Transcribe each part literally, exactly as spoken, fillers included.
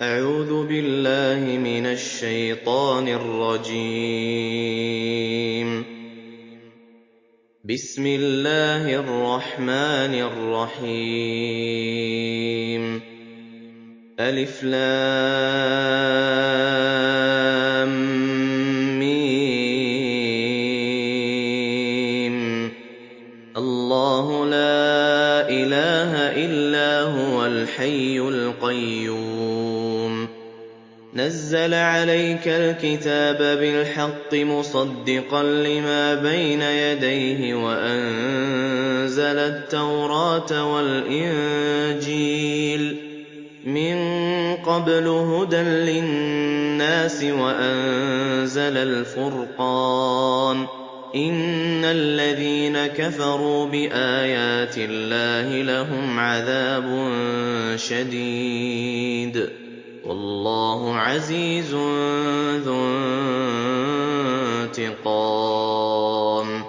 أعوذ بالله من الشيطان الرجيم. بسم الله الرحمن الرحيم. ألف لام ميم. الله لا إله إلا هو الحي القيوم. نزل عليك الكتاب بالحق مصدقا لما بين يديه وأنزل التوراة والإنجيل من قبل هدى للناس وأنزل الفرقان. إن الذين كفروا بآيات الله لهم عذاب شديد والله عزيز ذو انتقام.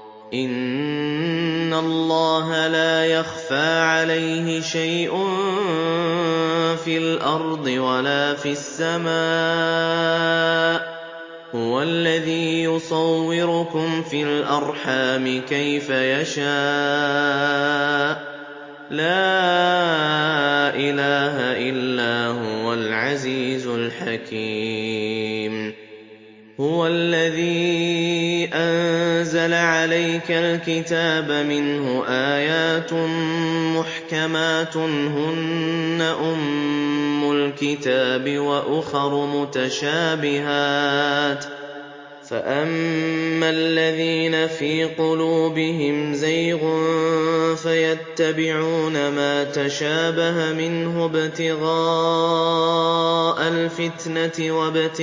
إن الله لا يخفى عليه شيء في الأرض ولا في السماء. هو الذي يصوركم في الأرحام كيف يشاء. لا إله إلا هو العزيز الحكيم. هو الذي أنزل عليك الكتاب منه آيات محكمات هن أم الكتاب وأخر متشابهات فأما الذين في قلوبهم زيغ فيتبعون ما تشابه منه ابتغاء الفتنة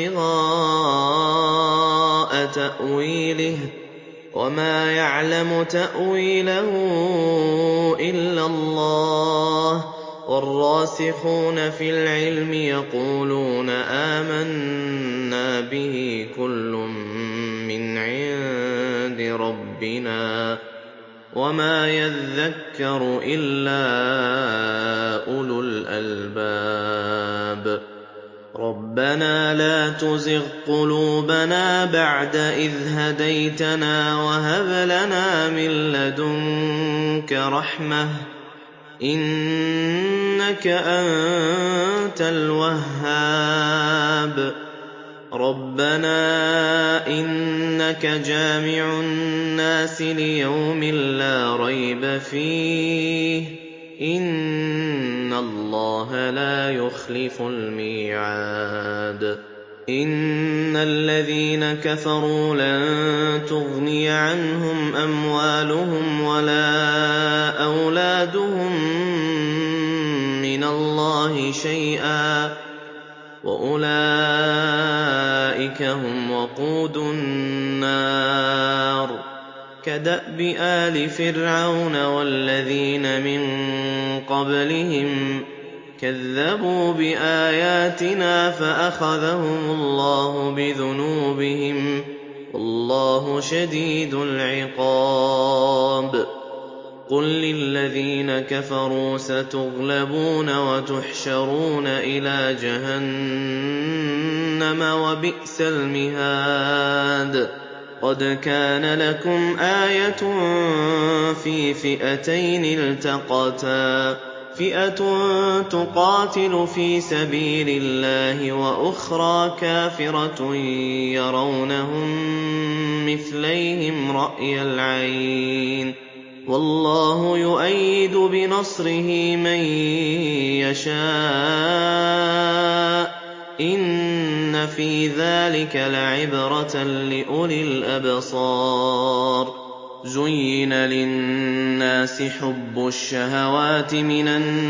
وابتغاء تأويله وما يعلم تأويله إلا الله. والراسخون في العلم يقولون آمنا به كل من عند ربنا وما يذكر إلا أولو الألباب. ربنا لا تزغ قلوبنا بعد إذ هديتنا وهب لنا من لدنك رحمة إنك أنت الوهاب. ربنا إنك جامع الناس ليوم لا ريب فيه إن الله لا يخلف الميعاد. إن الذين كفروا لن تغني عنهم أموالهم ولا أولادهم من الله شيئا وأولئك هم وقود النار. كدأب آل فرعون والذين من قبلهم كذبوا بآياتنا فأخذهم الله بذنوبهم والله شديد العقاب. قل للذين كفروا ستغلبون وتحشرون إلى جهنم وبئس المهاد. قد كان لكم آية في فئتين التقتا فئة تقاتل في سبيل الله وأخرى كافرة يرونهم مثليهم رأي العين والله يؤيد بنصره من يشاء. إن في ذلك لعبرة لأولي الأبصار. زين للناس حب الشهوات من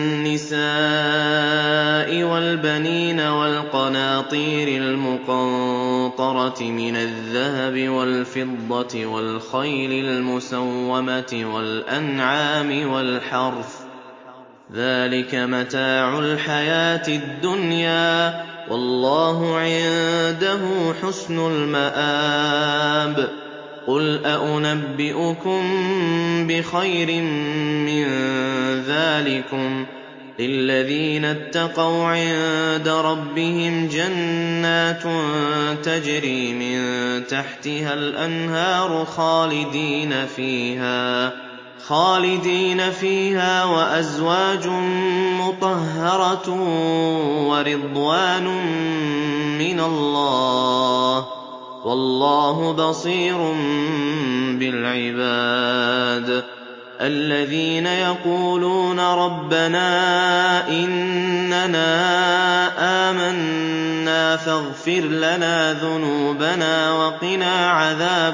النساء والبنين والقناطير المقنطرة من الذهب والفضة والخيل المسومة والأنعام والحرث ذلك متاع الحياة الدنيا والله عنده حسن المآب. قل أأنبئكم بخير من ذلكم لِّلَّذِينَ اتَّقَوْا عِندَ رَبِّهِمْ جَنَّاتٌ تَجْرِي مِن تَحْتِهَا الْأَنْهَارُ خَالِدِينَ فِيهَا خالدين فيها وَأَزْوَاجٌ مُّطَهَّرَةٌ وَرِضْوَانٌ مِّنَ اللَّهِ ۗ وَاللَّهُ بَصِيرٌ بِالْعِبَادِ. الَّذِينَ يَقُولُونَ رَبَّنَا إِنَّنَا آمَنَّا فَاغْفِرْ لَنَا ذُنُوبَنَا وَقِنَا عَذَابَ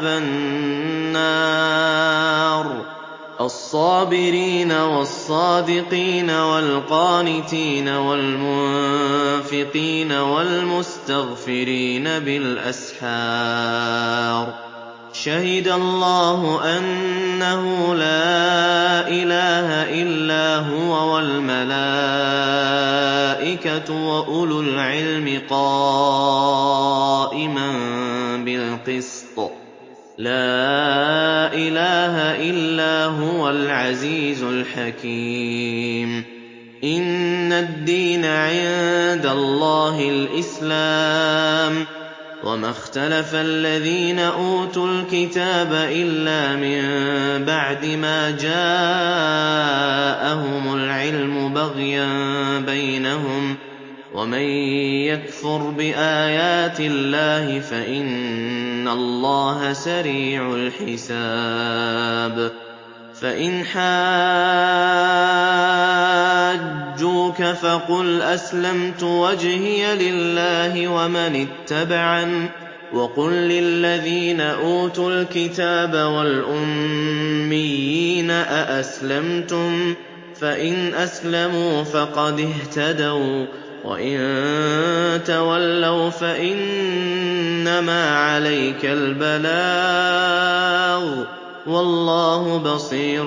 النَّارِ. الصَّابِرِينَ وَالصَّادِقِينَ وَالْقَانِتِينَ وَالْمُنفِقِينَ وَالْمُسْتَغْفِرِينَ بِالْأَسْحَارِ. شَهِدَ اللَّهُ أَنَّهُ لَا إِلَٰهَ إِلَّا هُوَ وَالْمَلَائِكَةُ وَأُولُو الْعِلْمِ قَائِمًا بِالْقِسْطِ ۚ لَا إِلَٰهَ إِلَّا هُوَ الْعَزِيزُ الْحَكِيمُ. إِنَّ الدِّينَ عِندَ اللَّهِ الْإِسْلَامُ ۗ وَمَا اخْتَلَفَ الَّذِينَ أُوتُوا الْكِتَابَ إِلَّا مِن بَعْدِ مَا جَاءَهُمُ الْعِلْمُ بَغْيًا بَيْنَهُمْ ۗ وَمَن يَكْفُرْ بِآيَاتِ اللَّهِ فَإِنَّ اللَّهَ سَرِيعُ الْحِسَابِ. فَإِنْ حَاجُّوكَ فَقُلْ أَسْلَمْتُ وَجْهِيَ لِلَّهِ وَمَنِ اتَّبَعَنِ ۖ وَقُل لِّلَّذِينَ أُوتُوا الْكِتَابَ وَالْأُمِّيِّينَ أَأَسْلَمْتُمْ ۚ فَإِنْ أَسْلَمُوا فَقَدِ اهْتَدَوا ۖ وَّإِن تَوَلَّوْا فَإِنَّمَا عَلَيْكَ الْبَلَاغُ ۗ وَاللَّهُ بَصِيرٌ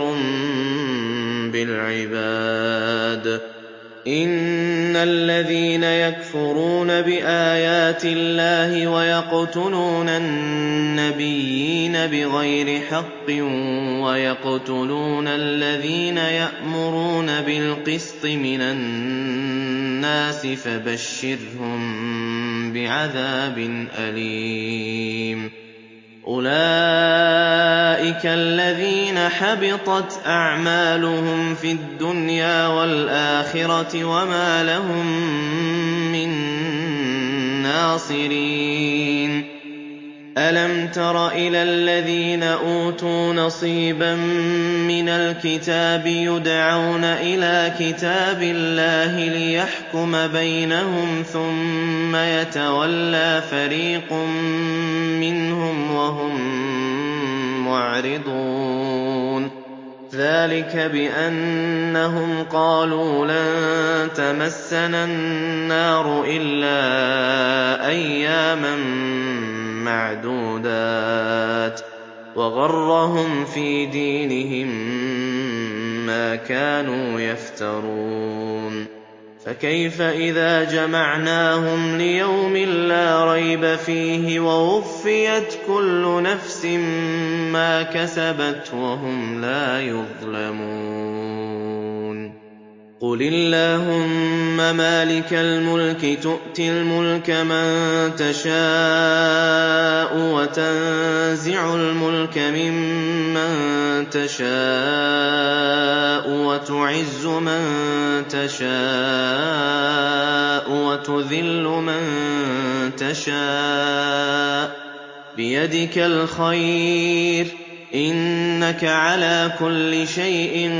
بِالْعِبَادِ. إِنَّ الَّذِينَ يَكْفُرُونَ بِآيَاتِ اللَّهِ وَيَقْتُلُونَ النَّبِيِّينَ بِغَيْرِ حَقٍّ وَيَقْتُلُونَ الَّذِينَ يَأْمُرُونَ بِالْقِسْطِ مِنَ النَّاسِ فَبَشِّرْهُم بِعَذَابٍ أَلِيمٍ. أُولَٰئِكَ الَّذِينَ حَبِطَتْ أَعْمَالُهُمْ فِي الدُّنْيَا وَالْآخِرَةِ وَمَا لَهُم مِّن نَّاصِرِينَ. أَلَمْ تَرَ إِلَى الَّذِينَ أُوتُوا نَصِيبًا مِّنَ الْكِتَابِ يُدْعَوْنَ إِلَىٰ كِتَابِ اللَّهِ لِيَحْكُمَ بَيْنَهُمْ ثُمَّ يَتَوَلَّىٰ فَرِيقٌ مِّنْهُمْ وَهُم مُّعْرِضُونَ. ذَٰلِكَ بِأَنَّهُمْ قَالُوا لَن تَمَسَّنَا النَّارُ إِلَّا أَيَّامًا مَّعْدُودَاتٍ ۖ وَغَرَّهُمْ فِي دِينِهِم مَّا كَانُوا يَفْتَرُونَ. فَكَيْفَ إِذَا جَمَعْنَاهُمْ لِيَوْمٍ لَّا رَيْبَ فِيهِ وَوُفِّيَتْ كُلُّ نَفْسٍ مَّا كَسَبَتْ وَهُمْ لَا يُظْلَمُونَ. قُلِ اللَّهُمَّ مَالِكَ الْمُلْكِ تُؤْتِي الْمُلْكَ مَن تَشَاءُ وَتَنزِعُ الْمُلْكَ مِمَّن تَشَاءُ وَتُعِزُّ مَن تَشَاءُ وَتُذِلُّ مَن تَشَاءُ ۖ بِيَدِكَ الْخَيْرُ ۖ إِنَّكَ عَلَىٰ كُلِّ شَيْءٍ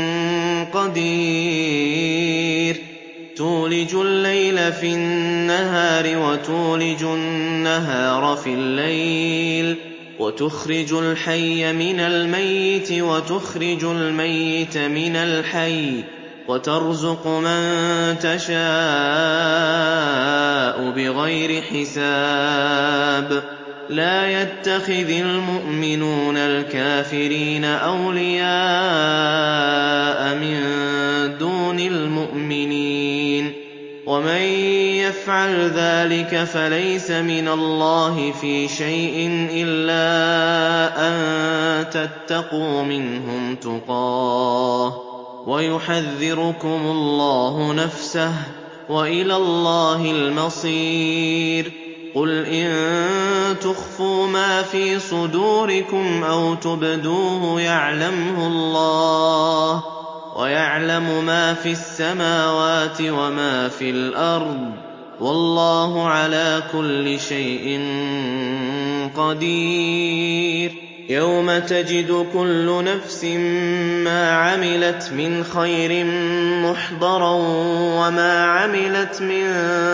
قَدِيرٌ. تُولِجُ اللَّيْلَ فِي النَّهَارِ وَتُولِجُ النَّهَارَ فِي اللَّيْلِ ۖ وَتُخْرِجُ الْحَيَّ مِنَ الْمَيِّتِ وَتُخْرِجُ الْمَيِّتَ مِنَ الْحَيِّ ۖ وَتَرْزُقُ مَن تَشَاءُ بِغَيْرِ حِسَابٍ. لَا يَتَّخِذِ الْمُؤْمِنُونَ الْكَافِرِينَ أَوْلِيَاءَ مِن دُونِ الْمُؤْمِنِينَ ۖ وَمَن يَفْعَلْ ذَٰلِكَ فَلَيْسَ مِنَ اللَّهِ فِي شَيْءٍ إِلَّا أَن تَتَّقُوا مِنْهُمْ تُقَاةً وَيُحَذِّرُكُمُ اللَّهُ نَفْسَهُ ۗ وَإِلَى اللَّهِ الْمَصِيرُ. قُلْ إِن تُخْفُوا مَا فِي صُدُورِكُمْ أَوْ تُبْدُوهُ يَعْلَمْهُ اللَّهُ ۗ وَيَعْلَمُ مَا فِي السَّمَاوَاتِ وَمَا فِي الْأَرْضِ ۗ وَاللَّهُ عَلَىٰ كُلِّ شَيْءٍ قَدِيرٌ. يَوْمَ تَجِدُ كُلُّ نَفْسٍ مَّا عَمِلَتْ مِنْ خَيْرٍ مُّحْضَرًا وَمَا عَمِلَتْ مِن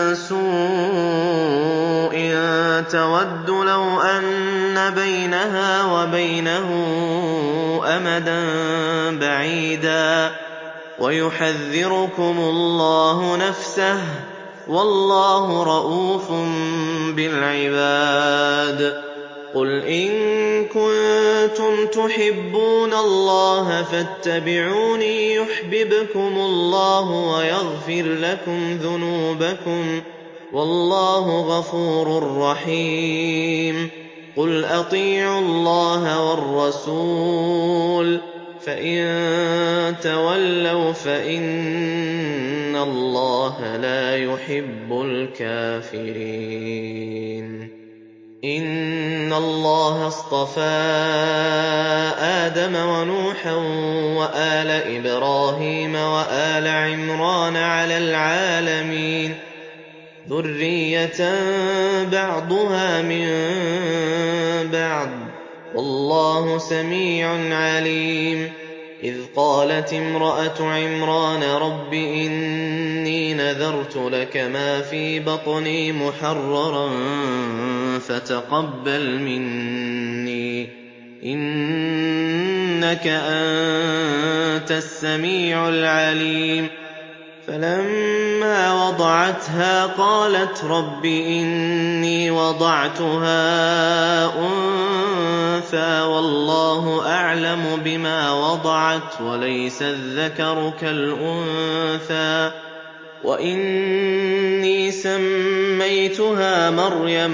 سُوءٍ تَوَدُّ لَوْ أَنَّ بَيْنَهَا وَبَيْنَهُ أَمَدًا بَعِيدًا. وَيُحَذِّرُكُمُ اللَّهُ نَفْسَهُ ۗ وَاللَّهُ رَءُوفٌ بِالْعِبَادِ. قُلْ إِن كُنتُمْ تُحِبُّونَ اللَّهَ فَاتَّبِعُونِي يُحْبِبْكُمُ اللَّهُ وَيَغْفِرْ لَكُمْ ذُنُوبَكُمْ ۗ وَاللَّهُ غَفُورٌ رَّحِيمٌ. قُلْ أَطِيعُوا اللَّهَ وَالرَّسُولَ ۖ فَإِن تَوَلَّوْا فَإِنَّ اللَّهَ لَا يُحِبُّ الْكَافِرِينَ. إِنَّ اللَّهَ اصْطَفَىٰ آدَمَ وَنُوحًا وَآلَ إِبْرَاهِيمَ وَآلَ عِمْرَانَ عَلَى الْعَالَمِينَ ذُرِّيَّةً بَعْضُهَا مِن بَعْضٍ ۗ وَاللَّهُ سَمِيعٌ عَلِيمٌ. إِذْ قَالَتِ امْرَأَتُ عِمْرَانَ رَبِّ إِنِّي نَذَرْتُ لَكَ مَا فِي بَطْنِي مُحَرَّرًا فَتَقَبَّلْ مِنِّي ۖ إِنَّكَ أَنتَ السَّمِيعُ الْعَلِيمُ. فَلَمَّا وَضَعَتْهَا قَالَتْ رَبِّ إِنِّي وَضَعْتُهَا أُنثَىٰ وَاللَّهُ أَعْلَمُ بِمَا وَضَعَتْ وَلَيْسَ الذَّكَرُ كَالْأُنثَىٰ وَإِنِّي سَمَّيْتُهَا مَرْيَمَ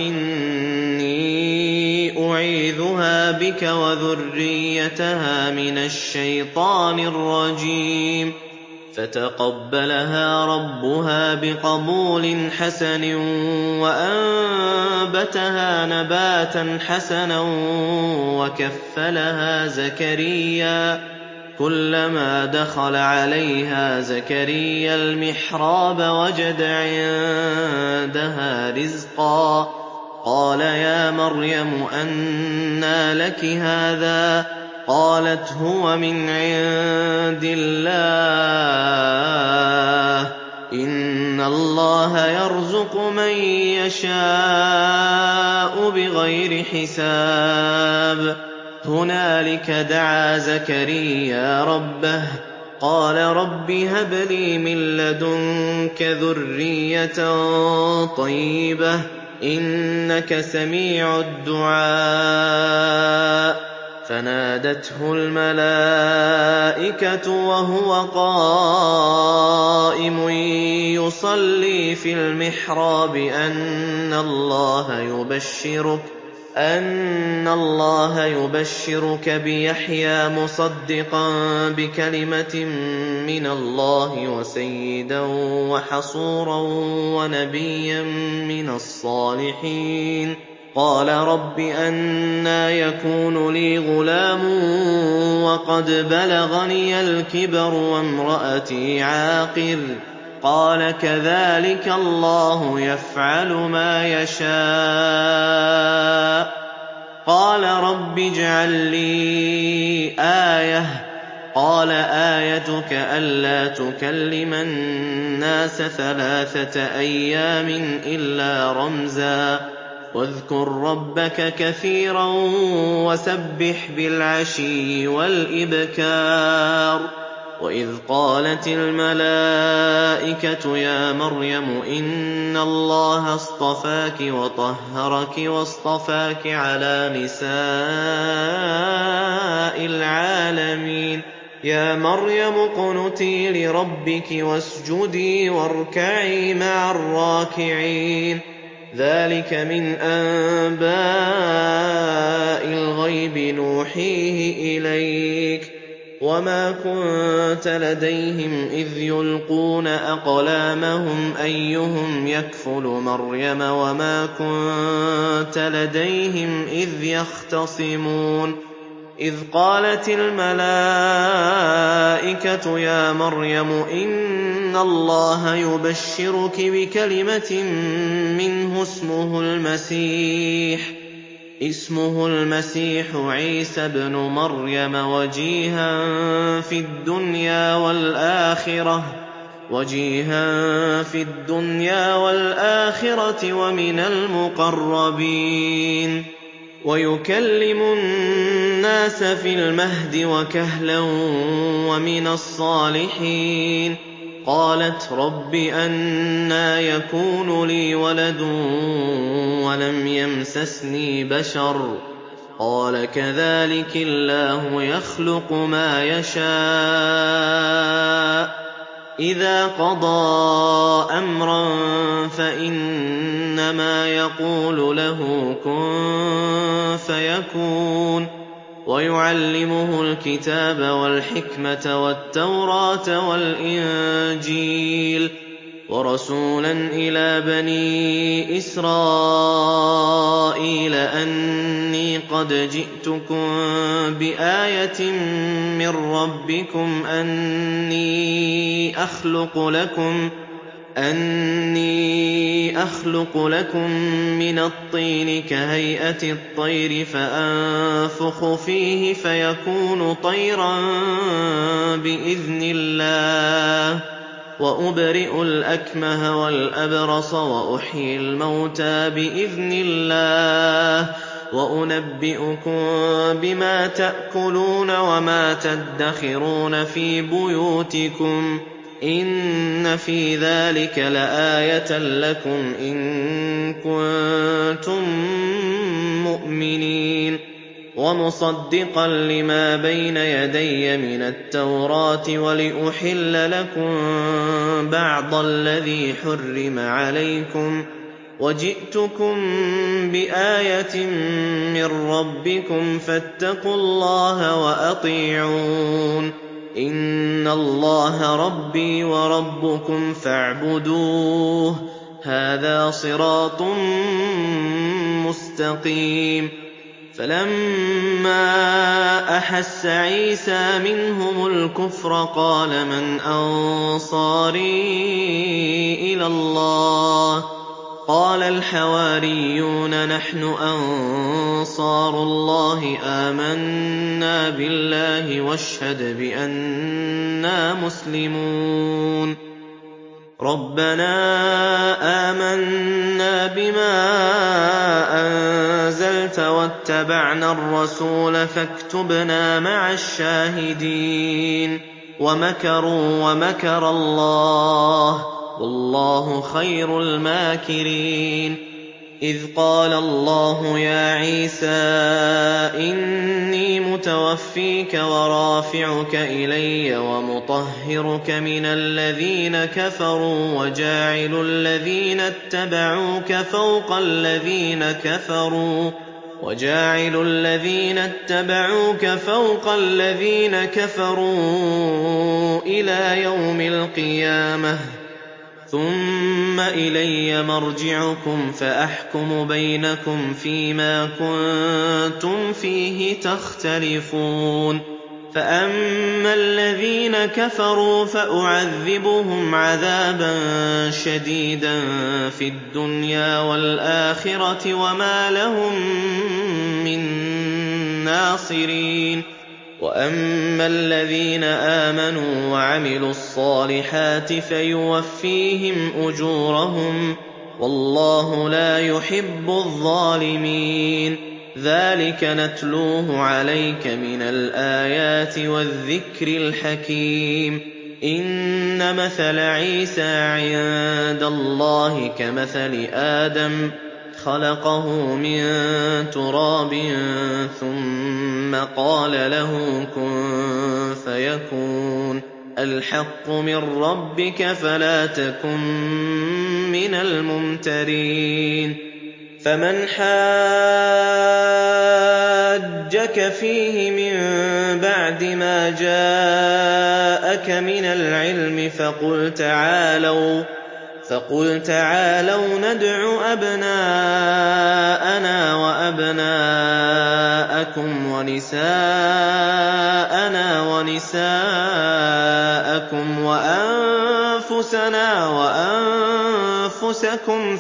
وَإِنِّي أُعِيذُهَا بِكَ وَذُرِّيَّتَهَا مِنَ الشَّيْطَانِ الرَّجِيمِ. فَتَقَبَّلَهَا رَبُّهَا بِقَبُولٍ حَسَنٍ وَأَنبَتَهَا نَبَاتًا حَسَنًا وَكَفَّلَهَا زَكَرِيَّا ۖ كُلَّمَا دَخَلَ عَلَيْهَا زَكَرِيَّا الْمِحْرَابَ وَجَدَ عِندَهَا رِزْقًا. قَالَ يَا مَرْيَمُ أَنَّىٰ لَكِ هَٰذَا ۖ قَالَتْ هُوَ مِنْ عِندِ اللَّهِ ۖ إِنَّ اللَّهَ يَرْزُقُ مَن يَشَاءُ بِغَيْرِ حِسَابٍ. هُنَالِكَ دَعَا زَكَرِيَّا رَبَّهُ قَالَ رَبِّ هَبْ لِي مِن لَّدُنكَ ذُرِّيَّةً طَيِّبَةً ۖ إِنَّكَ سَمِيعُ الدُّعَاءِ. فَنَادَتْهُ الْمَلَائِكَةُ وَهُوَ قَائِمٌ يُصَلِّي فِي الْمِحْرَابِ أَنَّ اللَّهَ يُبَشِّرُكَ بِيَحْيَىٰ مُصَدِّقًا بِكَلِمَةٍ مِّنَ اللَّهِ وَسَيِّدًا وَحَصُورًا وَنَبِيًّا مِّنَ الصَّالِحِينَ. قَالَ رَبِّ أَنَّىٰ يَكُونُ لِي غُلَامٌ وَقَدْ بَلَغَنِيَ الْكِبَرُ وَامْرَأَتِي عَاقِرٌ. قَالَ كَذَٰلِكَ اللَّهُ يَفْعَلُ مَا يَشَاءُ. قَالَ رَبِّ اجْعَل لِّي آيَةً. قَالَ آيَتُكَ أَلَّا تُكَلِّمَ النَّاسَ ثَلَاثَةَ أَيَّامٍ إِلَّا رَمْزًا ۗ وَاذْكُر رَّبَّكَ كَثِيرًا وَسَبِّحْ بِالْعَشِيِّ وَالْإِبْكَارِ. وَإِذْ قَالَتِ الْمَلَائِكَةُ يَا مَرْيَمُ إِنَّ اللَّهَ اصْطَفَاكِ وَطَهَّرَكِ وَاصْطَفَاكِ عَلَىٰ نِسَاءِ الْعَالَمِينَ. يَا مَرْيَمُ اقْنُتِي لِرَبِّكِ وَاسْجُدِي وَارْكَعِي مَعَ الرَّاكِعِينَ. ذَٰلِكَ مِنْ أَنبَاءِ الْغَيْبِ نُوحِيهِ إِلَيْكَ ۖ وَمَا كُنتَ لَدَيْهِمْ إِذْ يُلْقُونَ أَقْلَامَهُمْ أَيُّهُمْ يَكْفُلُ مَرْيَمَ وَمَا كُنتَ لَدَيْهِمْ إِذْ يَخْتَصِمُونَ إِذْ قَالَتِ الْمَلَائِكَةُ يَا مَرْيَمُ إِنَّ اللَّهَ يُبَشِّرُكِ بِكَلِمَةٍ مِّنْهُ اسْمُهُ الْمَسِيحُ اسمه المسيح عيسى ابن مريم وجيها في الدنيا والآخرة وجيها في الدنيا والآخرة ومن المقربين ويكلم الناس في المهد وكهلا ومن الصالحين قالت رب أنى يكون لي ولد ولم يمسسني بشر قال كذلك الله يخلق ما يشاء إذا قضى أمرا فإنما يقول له كن فيكون ويعلمه الكتاب والحكمة والتوراة والإنجيل ورسولا إلى بني إسرائيل أني قد جئتكم بآية من ربكم أني أخلق لكم أني أخلق لكم من الطين كهيئة الطير فأنفخ فيه فيكون طيرا بإذن الله وأبرئ الأكمه والأبرص وأحيي الموتى بإذن الله وأنبئكم بما تأكلون وما تدخرون في بيوتكم إن في ذلك لآية لكم إن كنتم مؤمنين ومصدقا لما بين يدي من التوراة ولأحل لكم بعض الذي حرم عليكم وجئتكم بآية من ربكم فاتقوا الله وأطيعون إن الله ربي وربكم فاعبدوه هذا صراط مستقيم فلما أحس عيسى منهم الكفر قال من أنصاري إلى الله قال الحواريون نحن أنصار الله آمنا بالله واشهد بأننا مسلمون ربنا آمنا بما أنزلت واتبعنا الرسول فاكتبنا مع الشاهدين ومكروا ومكر الله والله خير الماكرين إذ قال الله يا عيسى إني متوفيك ورافعك إلي ومطهرك من الذين كفروا وجاعل الذين اتبعوك فوق الذين كفروا وجاعل الذين اتبعوك فوق الذين كفروا إلى يوم القيامة ثم إلي مرجعكم فأحكم بينكم فيما كنتم فيه تختلفون فأما الذين كفروا فأعذبهم عذابا شديدا في الدنيا والآخرة وما لهم من ناصرين وأما الذين آمنوا وعملوا الصالحات فيوفيهم أجورهم والله لا يحب الظالمين ذلك نتلوه عليك من الآيات والذكر الحكيم إن مثل عيسى عند الله كمثل آدم خلقه من تراب ثم قال له كن فيكون الحق من ربك فلا تكن من الممترين فَمَنْ حَاجَّكَ فِيهِ مِن بَعْدِ مَا جَاءَكَ مِنَ الْعِلْمِ فَقُلْ تَعَالَوْا نَدْعُ أَبْنَاءَنَا وَأَبْنَاءَكُمْ وَنِسَاءَنَا وَنِسَاءَكُمْ وَأَنفُسَنَا وَأَنفُسَكُمْ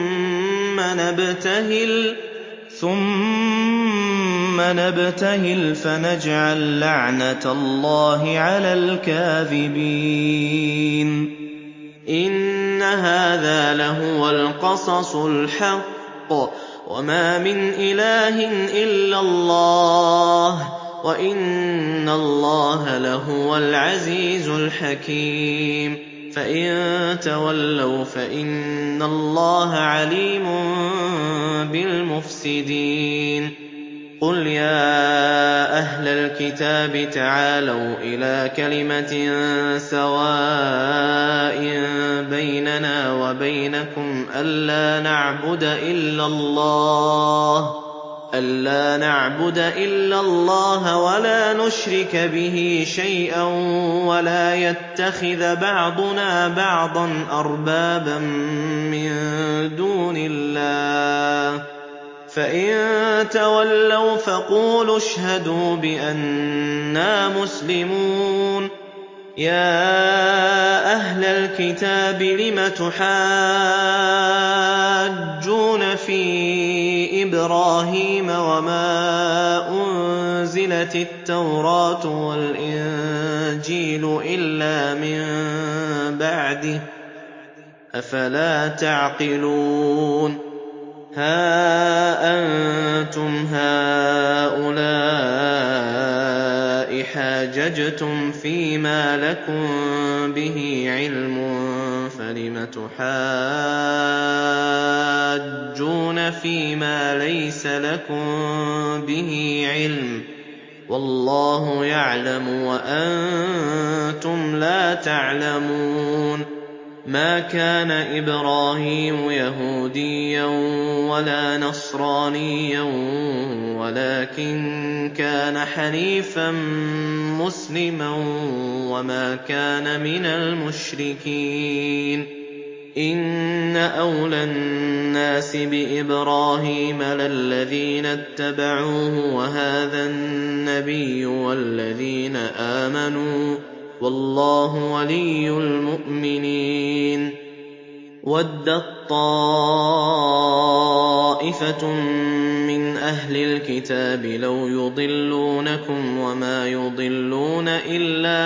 ثُمَّ نَبْتَهِلْ فَنَجْعَلْ لَعْنَتَ اللَّهِ عَلَى الْكَاذِبِينَ إِنَّ هَٰذَا لَهُوَ الْقَصَصُ الْحَقُّ وَمَا مِنْ إِلَٰهٍ إِلَّا اللَّهُ وَإِنَّ اللَّهَ لَهُوَ الْعَزِيزُ الْحَكِيمُ فَإِن تَوَلَّوْا فَإِنَّ اللَّهَ عَلِيمٌ بِالْمُفْسِدِينَ قُلْ يَا أَهْلَ الْكِتَابِ تَعَالَوْا إِلَىٰ كَلِمَةٍ سَوَاءٍ بَيْنَنَا وَبَيْنَكُمْ أَلَّا نَعْبُدَ إِلَّا اللَّهَ وَلَا نُشْرِكَ بِهِ شَيْئًا وَلَا يَتَّخِذَ بَعْضُنَا بَعْضًا أَرْبَابًا مِّن دُونِ اللَّهِ ۚ فَإِن تَوَلَّوْا فَقُولُوا اشْهَدُوا بِأَنَّا مُسْلِمُونَ يَا أَهْلَ الْكِتَابِ لِمَ تُحَاجُّونَ فِي إِبْرَاهِيمَ وَمَا أُنزِلَتِ التَّوْرَاةُ وَالْإِنجِيلُ إِلَّا مِن بَعْدِهِ ۚ أَفَلَا تَعْقِلُونَ هَا أَنتُمْ هَٰؤُلَاءِ حَاجَجْتُمْ فِيمَا لَكُم بِهِ عِلْمٌ فَلِمَ تُحَاجُّونَ فِيمَا لَيْسَ لَكُم بِهِ عِلْمٌ ۚ وَاللَّهُ يَعْلَمُ وَأَنتُمْ لَا تَعْلَمُونَ مَا كَانَ إِبْرَاهِيمُ يَهُودِيًّا وَلَا نَصْرَانِيًّا وَلَٰكِن كَانَ حَنِيفًا مُّسْلِمًا وَمَا كَانَ مِنَ الْمُشْرِكِينَ إِنَّ أَوْلَى النَّاسِ بِإِبْرَاهِيمَ لَلَّذِينَ اتَّبَعُوهُ وَهَٰذَا النَّبِيُّ وَالَّذِينَ آمَنُوا ۗ وَاللَّهُ وَلِيُّ الْمُؤْمِنِينَ وَدَّت طَّائِفَةٌ مِّنْ أَهْلِ الْكِتَابِ لَوْ يُضِلُّونَكُمْ وَمَا يُضِلُّونَ إِلَّا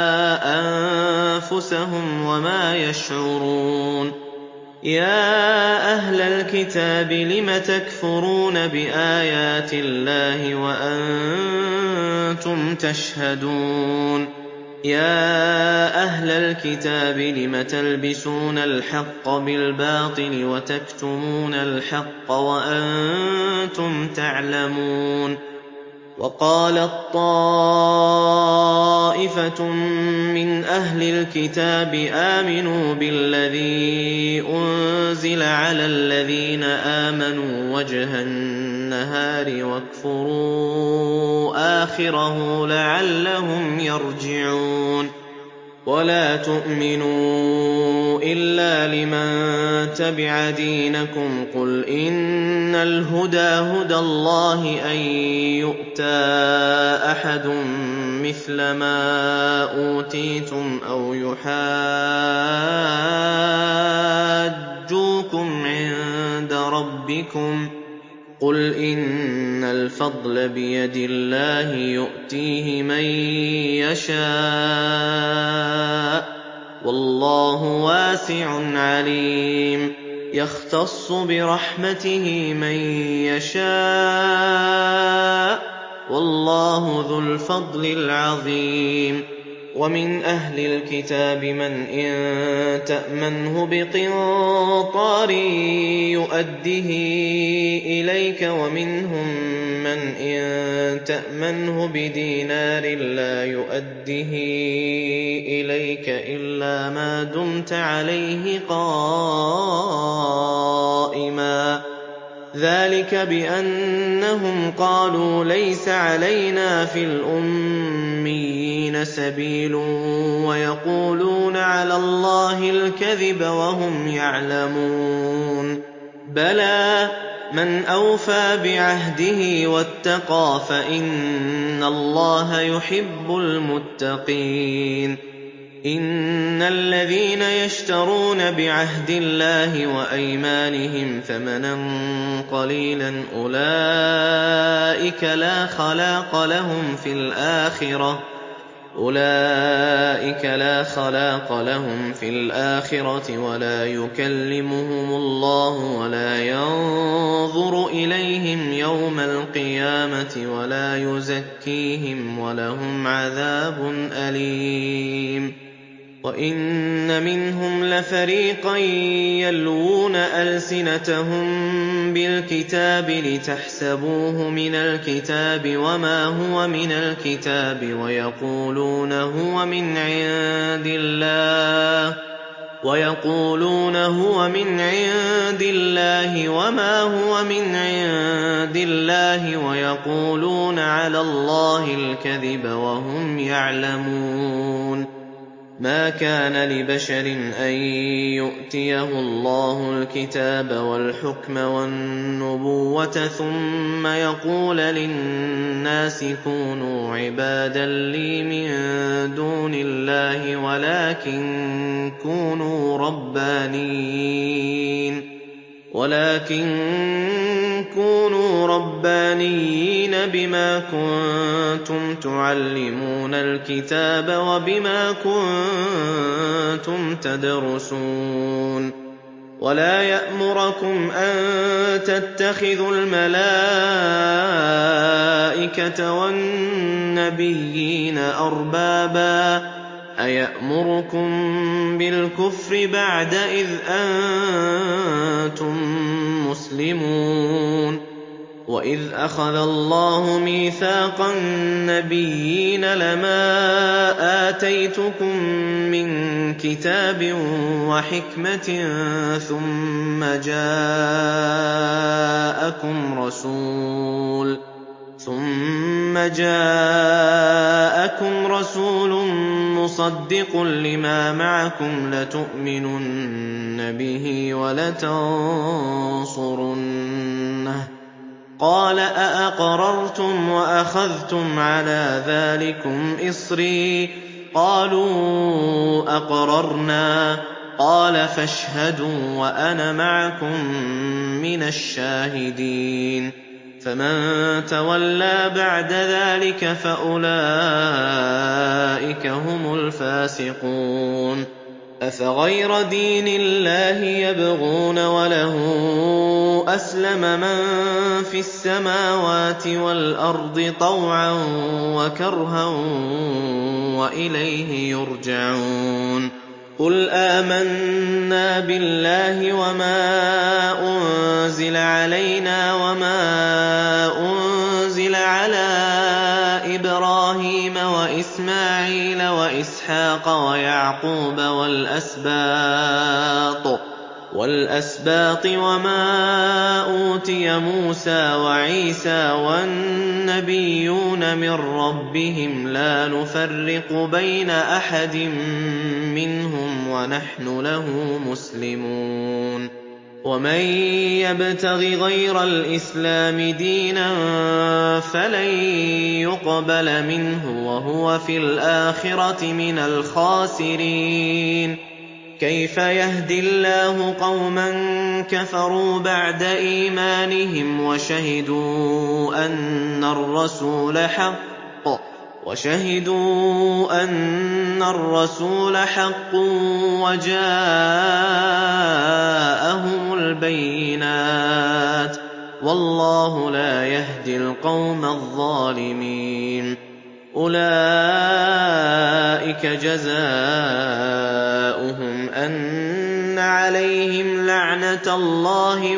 أَنفُسَهُمْ وَمَا يَشْعُرُونَ يَا أَهْلَ الْكِتَابِ لِمَ تَكْفُرُونَ بِآيَاتِ اللَّهِ وَأَنتُمْ تَشْهَدُونَ يَا أَهْلَ الْكِتَابِ لِمَ تَلْبِسُونَ الْحَقَّ بِالْبَاطِلِ وَتَكْتُمُونَ الْحَقَّ وَأَنتُمْ تَعْلَمُونَ وَقَالَت طَّائِفَةٌ مِّنْ أَهْلِ الْكِتَابِ آمِنُوا بِالَّذِي أُنزِلَ عَلَى الَّذِينَ آمَنُوا وَجْهَ النَّهَارِ وَاكْفُرُوا آخِرَهُ لَعَلَّهُمْ يَرْجِعُونَ وَلَا تُؤْمِنُوا إِلَّا لِمَن تَبِعَ دِينَكُمْ قُلْ إِنَّ الْهُدَىٰ هُدَى اللَّهِ أَن يُؤْتَىٰ أَحَدٌ مِّثْلَ مَا أُوتِيتُمْ أَوْ يُحَاجُّوكُمْ عِندَ رَبِّكُمْ ۗ قُلْ إِنَّ الْفَضْلَ بِيَدِ اللَّهِ يُؤْتِيهِ مَن يَشَاءُ ۗ وَاللَّهُ وَاسِعٌ عَلِيمٌ يَخْتَصُّ بِرَحْمَتِهِ مَن يَشَاءُ ۗ وَاللَّهُ ذُو الْفَضْلِ الْعَظِيمِ وَمِنْ أَهْلِ الْكِتَابِ مَنْ إِن تَأْمَنْهُ بِقِنطَارٍ يُؤَدِّهِ إِلَيْكَ وَمِنْهُم مَّنْ إِن تَأْمَنْهُ بِدِينَارٍ لَّا يُؤَدِّهِ إِلَيْكَ إِلَّا مَا دُمْتَ عَلَيْهِ قَائِمًا ذلك بأنهم قالوا ليس علينا في الأميين سبيل ويقولون على الله الكذب وهم يعلمون بلى من أوفى بعهده واتقى فإن الله يحب المتقين إن الذين يشترون بعهد الله وأيمانهم ثمنا قليلا أولئك لا خلاق لهم في الآخرة أولئك لا خلاق لهم في الآخرة ولا يكلمهم الله ولا ينظر إليهم يوم القيامة ولا يزكيهم ولهم عذاب أليم وإن منهم لفريقا يلوون ألسنتهم بالكتاب لتحسبوه من الكتاب وما هو من الكتاب ويقولون هو من عند الله ويقولون هو من عند الله وما هو من عند الله ويقولون على الله الكذب وهم يعلمون ما كان لبشر أن يؤتيه الله الكتاب والحكم والنبوة ثم يقول للناس كونوا عبادا لي من دون الله ولكن كونوا ربانيين ولكن كونوا ربانيين بما كنتم تعلمون الكتاب وبما كنتم تدرسون ولا يأمركم أن تتخذوا الملائكة والنبيين أربابا أيأمركم بالكفر بعد إذ أنتم مسلمون وإذ أخذ الله ميثاق النبيين لما آتيتكم من كتاب وحكمة ثم جاءكم رسول ثم جاءكم رسول مصدق لما معكم لتؤمنن به ولتنصرنه قال أأقررتم وأخذتم على ذلكم إصري قالوا أقررنا قال فاشهدوا وأنا معكم من الشاهدين فمن تولى بعد ذلك فأولئك هم الفاسقون أفغير دين الله يبغون وله أسلم من في السماوات والأرض طوعا وكرها وإليه يرجعون قل آمنا بالله وما أنزل علينا وما أنزل على إبراهيم وإسماعيل وإسحاق ويعقوب والأسباط والأسباط وما أوتي موسى وعيسى والنبيون من ربهم لا نفرق بين أحد منهم ونحن له مسلمون ومن يبتغ غير الإسلام دينا فلن يقبل منه وهو في الآخرة من الخاسرين كيف يهدي الله قوما كفروا بعد إيمانهم وشهدوا أن الرسول حق وشهدوا أن الرسول حق وجاءهم البينات والله لا يهدي القوم الظالمين أولئك جزاؤهم أن عليهم لعنة الله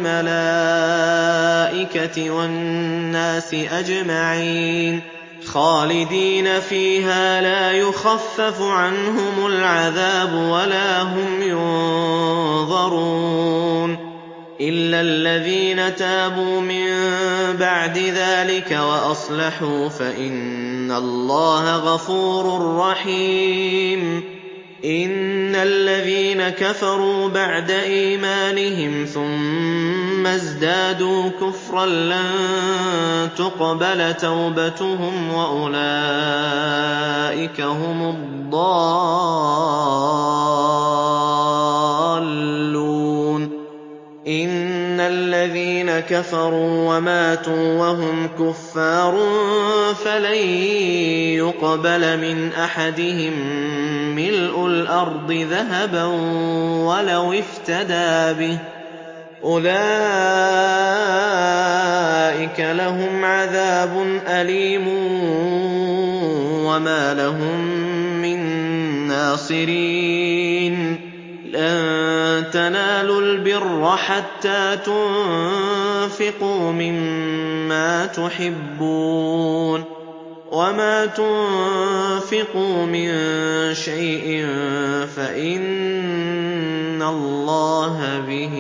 والملائكة والناس أجمعين خالدين فيها لا يخفف عنهم العذاب ولا هم ينظرون إِلَّا الَّذِينَ تَابُوا مِن بَعْدِ ذَٰلِكَ وَأَصْلَحُوا فَإِنَّ اللَّهَ غَفُورٌ رَّحِيمٌ إِنَّ الَّذِينَ كَفَرُوا بَعْدَ إِيمَانِهِمْ ثُمَّ ازْدَادُوا كُفْرًا لَّن تُقْبَلَ تَوْبَتُهُمْ وَأُولَٰئِكَ هُمُ الضَّالُّونَ إِنَّ الَّذِينَ كَفَرُوا وَمَاتُوا وَهُمْ كُفَّارٌ فَلَن يُقْبَلَ مِنْ أَحَدِهِم مِّلْءُ الْأَرْضِ ذَهَبًا وَلَوِ افْتَدَىٰ بِهِ ۗ أُولَٰئِكَ لَهُمْ عَذَابٌ أَلِيمٌ وَمَا لَهُم مِّن نَّاصِرِينَ لَن تَنَالُوا الْبِرَّ حَتَّىٰ تُنفِقُوا مِمَّا تُحِبُّونَ ۚ وَمَا تُنفِقُوا مِن شَيْءٍ فَإِنَّ اللَّهَ بِهِ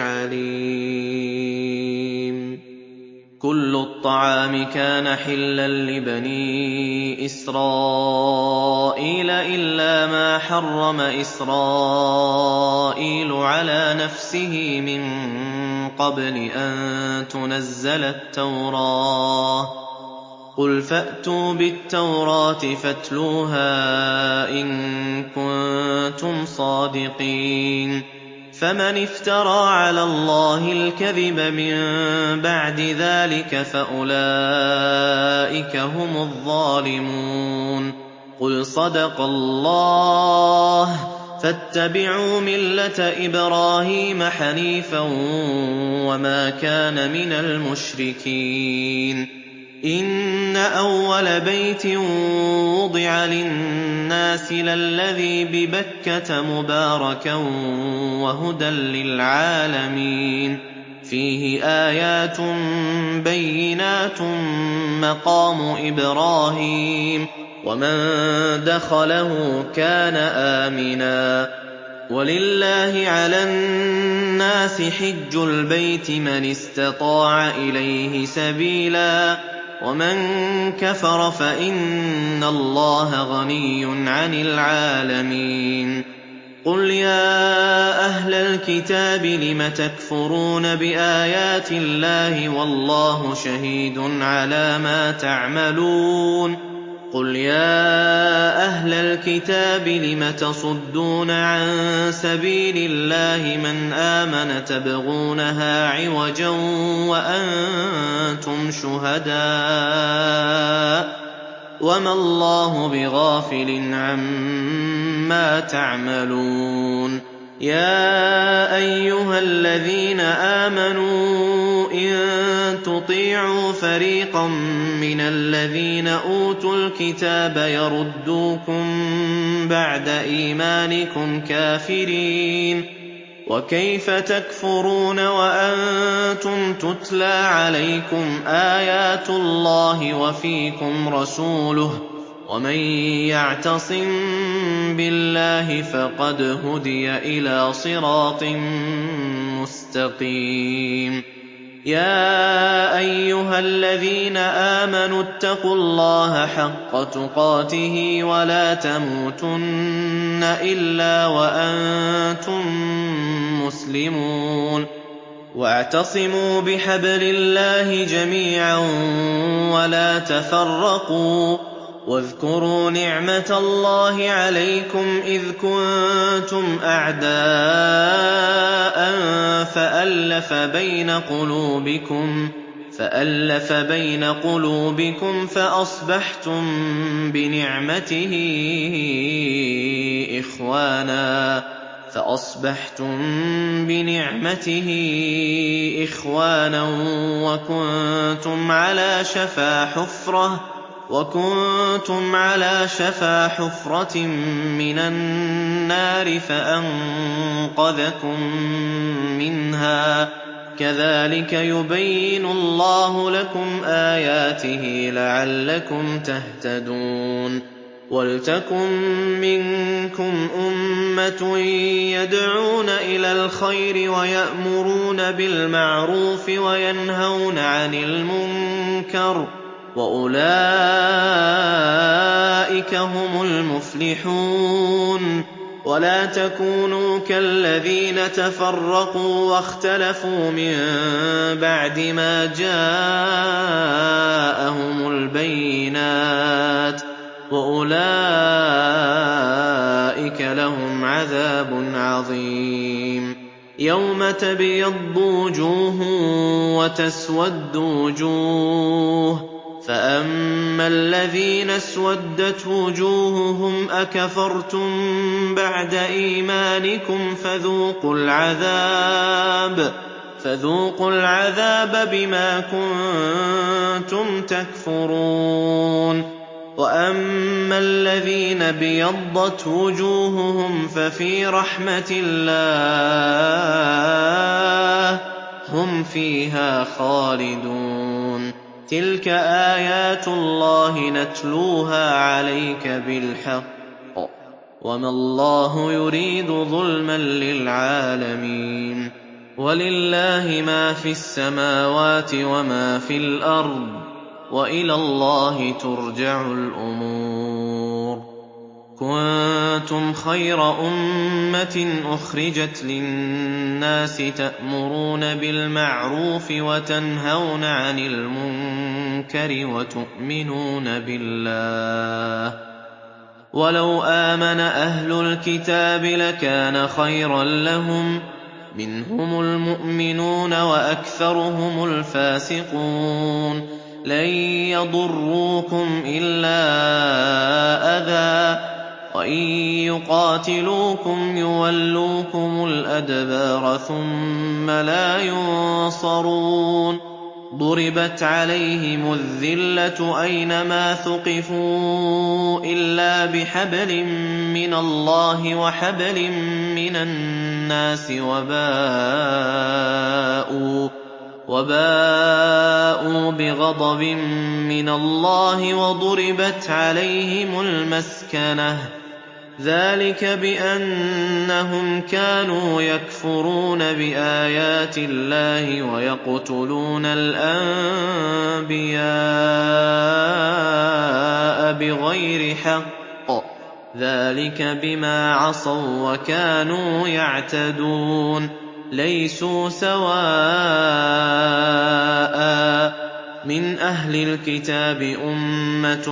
عَلِيمٌ كُلُّ الطَّعَامِ كَانَ حِلًّا لِّبَنِي إِسْرَائِيلَ إِلَّا مَا حَرَّمَ إِسْرَائِيلُ عَلَىٰ نَفْسِهِ مِن قَبْلِ أَن تُنَزَّلَ التَّوْرَاةُ ۗ قُلْ فَأْتُوا بِالتَّوْرَاةِ فَاتْلُوهَا إِن كُنتُمْ صَادِقِينَ فَمَنِ افْتَرَىٰ عَلَى اللَّهِ الْكَذِبَ مِن بَعْدِ ذَٰلِكَ فَأُولَٰئِكَ هُمُ الظَّالِمُونَ قُلْ صَدَقَ اللَّهُ فَاتَّبِعُوا مِلَّةَ إِبْرَاهِيمَ حَنِيفًا وَمَا كَانَ مِنَ الْمُشْرِكِينَ إِنَّ أَوَّلَ بَيْتٍ وُضِعَ لِلنَّاسِ لَلَّذِي بِبَكَّةَ مُبَارَكًا وَهُدًى لِّلْعَالَمِينَ فِيهِ آيَاتٌ بَيِّنَاتٌ مَّقَامُ إِبْرَاهِيمَ وَمَن دَخَلَهُ كَانَ آمِنًا وَلِلَّهِ عَلَى النَّاسِ حِجُّ الْبَيْتِ مَنِ اسْتَطَاعَ إِلَيْهِ سَبِيلًا وَمَن كَفَرَ فَإِنَّ اللَّهَ غَنِيٌّ عَنِ الْعَالَمِينَ قُلْ يَا أَهْلَ الْكِتَابِ لِمَ تَكْفُرُونَ بِآيَاتِ اللَّهِ وَاللَّهُ شَهِيدٌ عَلَىٰ مَا تَعْمَلُونَ قُلْ يَا أَهْلَ الْكِتَابِ لِمَ تَصُدُّونَ عَن سَبِيلِ اللَّهِ مَنْ آمَنَ تَبْغُونَهَا عِوَجًا وَأَنتُمْ شُهَدَاءُ وَمَا اللَّهُ بِغَافِلٍ عَمَّا تَعْمَلُونَ يَا أَيُّهَا الَّذِينَ آمَنُوا إِن تُطِيعُوا فَرِيقًا مِّنَ الَّذِينَ أُوتُوا الْكِتَابَ يَرُدُّوكُم بَعْدَ إِيمَانِكُمْ كَافِرِينَ وَكَيْفَ تَكْفُرُونَ وَأَنتُمْ تُتْلَىٰ عَلَيْكُمْ آيَاتُ اللَّهِ وَفِيكُمْ رَسُولُهُ وَمَن يَعْتَصِم بِاللَّهِ فَقَدْ هُدِيَ إِلَىٰ صِرَاطٍ مُّسْتَقِيمٍ يَا أَيُّهَا الَّذِينَ آمَنُوا اتَّقُوا اللَّهَ حَقَّ تُقَاتِهِ وَلَا تَمُوتُنَّ إِلَّا وَأَنتُم مُّسْلِمُونَ وَاعْتَصِمُوا بِحَبْلِ اللَّهِ جَمِيعًا وَلَا تَفَرَّقُوا وَاذْكُرُوا نِعْمَةَ اللَّهِ عَلَيْكُمْ إِذْ كُنتُمْ أَعْدَاءً فَأَلَّفَ بَيْنَ قُلُوبِكُمْ فَأَلَّفَ بَيْنَ قُلُوبِكُمْ فَأَصْبَحْتُم بِنِعْمَتِهِ إِخْوَانًا فَأَصْبَحْتُم بِنِعْمَتِهِ إِخْوَانًا وَكُنتُمْ عَلَىٰ شَفَا حُفْرَةٍ وَكُنتُمْ عَلَىٰ شَفَا حُفْرَةٍ مِّنَ النَّارِ فَأَنقَذَكُم مِّنْهَا ۗ كَذَٰلِكَ يُبَيِّنُ اللَّهُ لَكُمْ آيَاتِهِ لَعَلَّكُمْ تَهْتَدُونَ وَلْتَكُن مِّنكُمْ أُمَّةٌ يَدْعُونَ إِلَى الْخَيْرِ وَيَأْمُرُونَ بِالْمَعْرُوفِ وَيَنْهَوْنَ عَنِ الْمُنكَرِ ۚ وَأُولَٰئِكَ هُمُ الْمُفْلِحُونَ. وَلَا تَكُونُوا كَالَّذِينَ تَفَرَّقُوا وَاخْتَلَفُوا مِن بَعْدِ مَا جَاءَهُمُ الْبَيِّنَاتُ ۚ وَأُولَٰئِكَ لَهُمْ عَذَابٌ عَظِيمٌ. يَوْمَ تَبْيَضُّ وُجُوهٌ وَتَسْوَدُّ وُجُوهٌ ۚ فَأَمَّا الَّذِينَ اسْوَدَّتْ وُجُوهُهُمْ أَكَفَرْتُم بَعْدَ إِيمَانِكُمْ فَذُوقُوا الْعَذَابَ فَذُوقُوا الْعَذَابَ بِمَا كُنتُمْ تَكْفُرُونَ. وَأَمَّا الَّذِينَ ابْيَضَّتْ وُجُوهُهُمْ فَفِي رَحْمَةِ اللَّهِ هُمْ فِيهَا خَالِدُونَ. تِلْكَ آيَاتُ اللَّهِ نَتْلُوهَا عَلَيْكَ بِالْحَقِّ ۚ وَمَا اللَّهُ يُرِيدُ ظُلْمًا لِّلْعَالَمِينَ. وَلِلَّهِ مَا فِي السَّمَاوَاتِ وَمَا فِي الْأَرْضِ ۚ وَإِلَى اللَّهِ تُرْجَعُ الْأُمُورُ. كُنتُمْ خَيْرَ أُمَّةٍ أُخْرِجَتْ لِلنَّاسِ تَأْمُرُونَ بِالْمَعْرُوفِ وَتَنْهَوْنَ عَنِ الْمُنكَرِ وَتُؤْمِنُونَ بِاللَّهِ ۚ وَلَوْ آمَنَ أَهْلُ الْكِتَابِ لَكَانَ خَيْرًا لَّهُم ۚ مِّنْهُمُ الْمُؤْمِنُونَ وَأَكْثَرُهُمُ الْفَاسِقُونَ. لَن يَضُرُّوكُمْ إِلَّا أَذًى ۖ وَإِن يُقَاتِلُوكُمْ يُوَلُّوكُمُ الْأَدْبَارَ ثُمَّ لَا يُنصَرُونَ. ضُرِبَتْ عَلَيْهِمُ الذِّلَّةُ أَيْنَمَا ثُقِفُوا إِلَّا بِحَبْلٍ مِّنَ اللَّهِ وَحَبْلٍ مِّنَ النَّاسِ وَبَاءُوا وَبَاءُوا بِغَضَبٍ مِّنَ اللَّهِ وَضُرِبَتْ عَلَيْهِمُ الْمَسْكَنَةُ ۚ ذَٰلِكَ بِأَنَّهُمْ كَانُوا يَكْفُرُونَ بِآيَاتِ اللَّهِ وَيَقْتُلُونَ الْأَنبِيَاءَ بِغَيْرِ حَقٍّ ۚ ذَٰلِكَ بِمَا عَصَوا وَّكَانُوا يَعْتَدُونَ. لَيْسُوا سَوَاءً ۗ مِّنْ أَهْلِ الْكِتَابِ أُمَّةٌ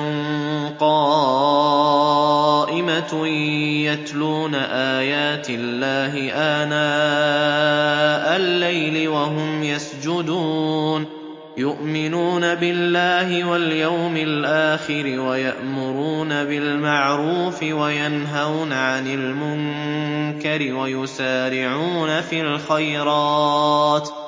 قَائِمَةٌ يَتْلُونَ آيَاتِ اللَّهِ آنَاءَ اللَّيْلِ وَهُمْ يَسْجُدُونَ يُؤْمِنُونَ بِاللَّهِ وَالْيَوْمِ الْآخِرِ وَيَأْمُرُونَ بِالْمَعْرُوفِ وَيَنْهَوْنَ عَنِ الْمُنكَرِ وَيُسَارِعُونَ فِي الْخَيْرَاتِ ۚ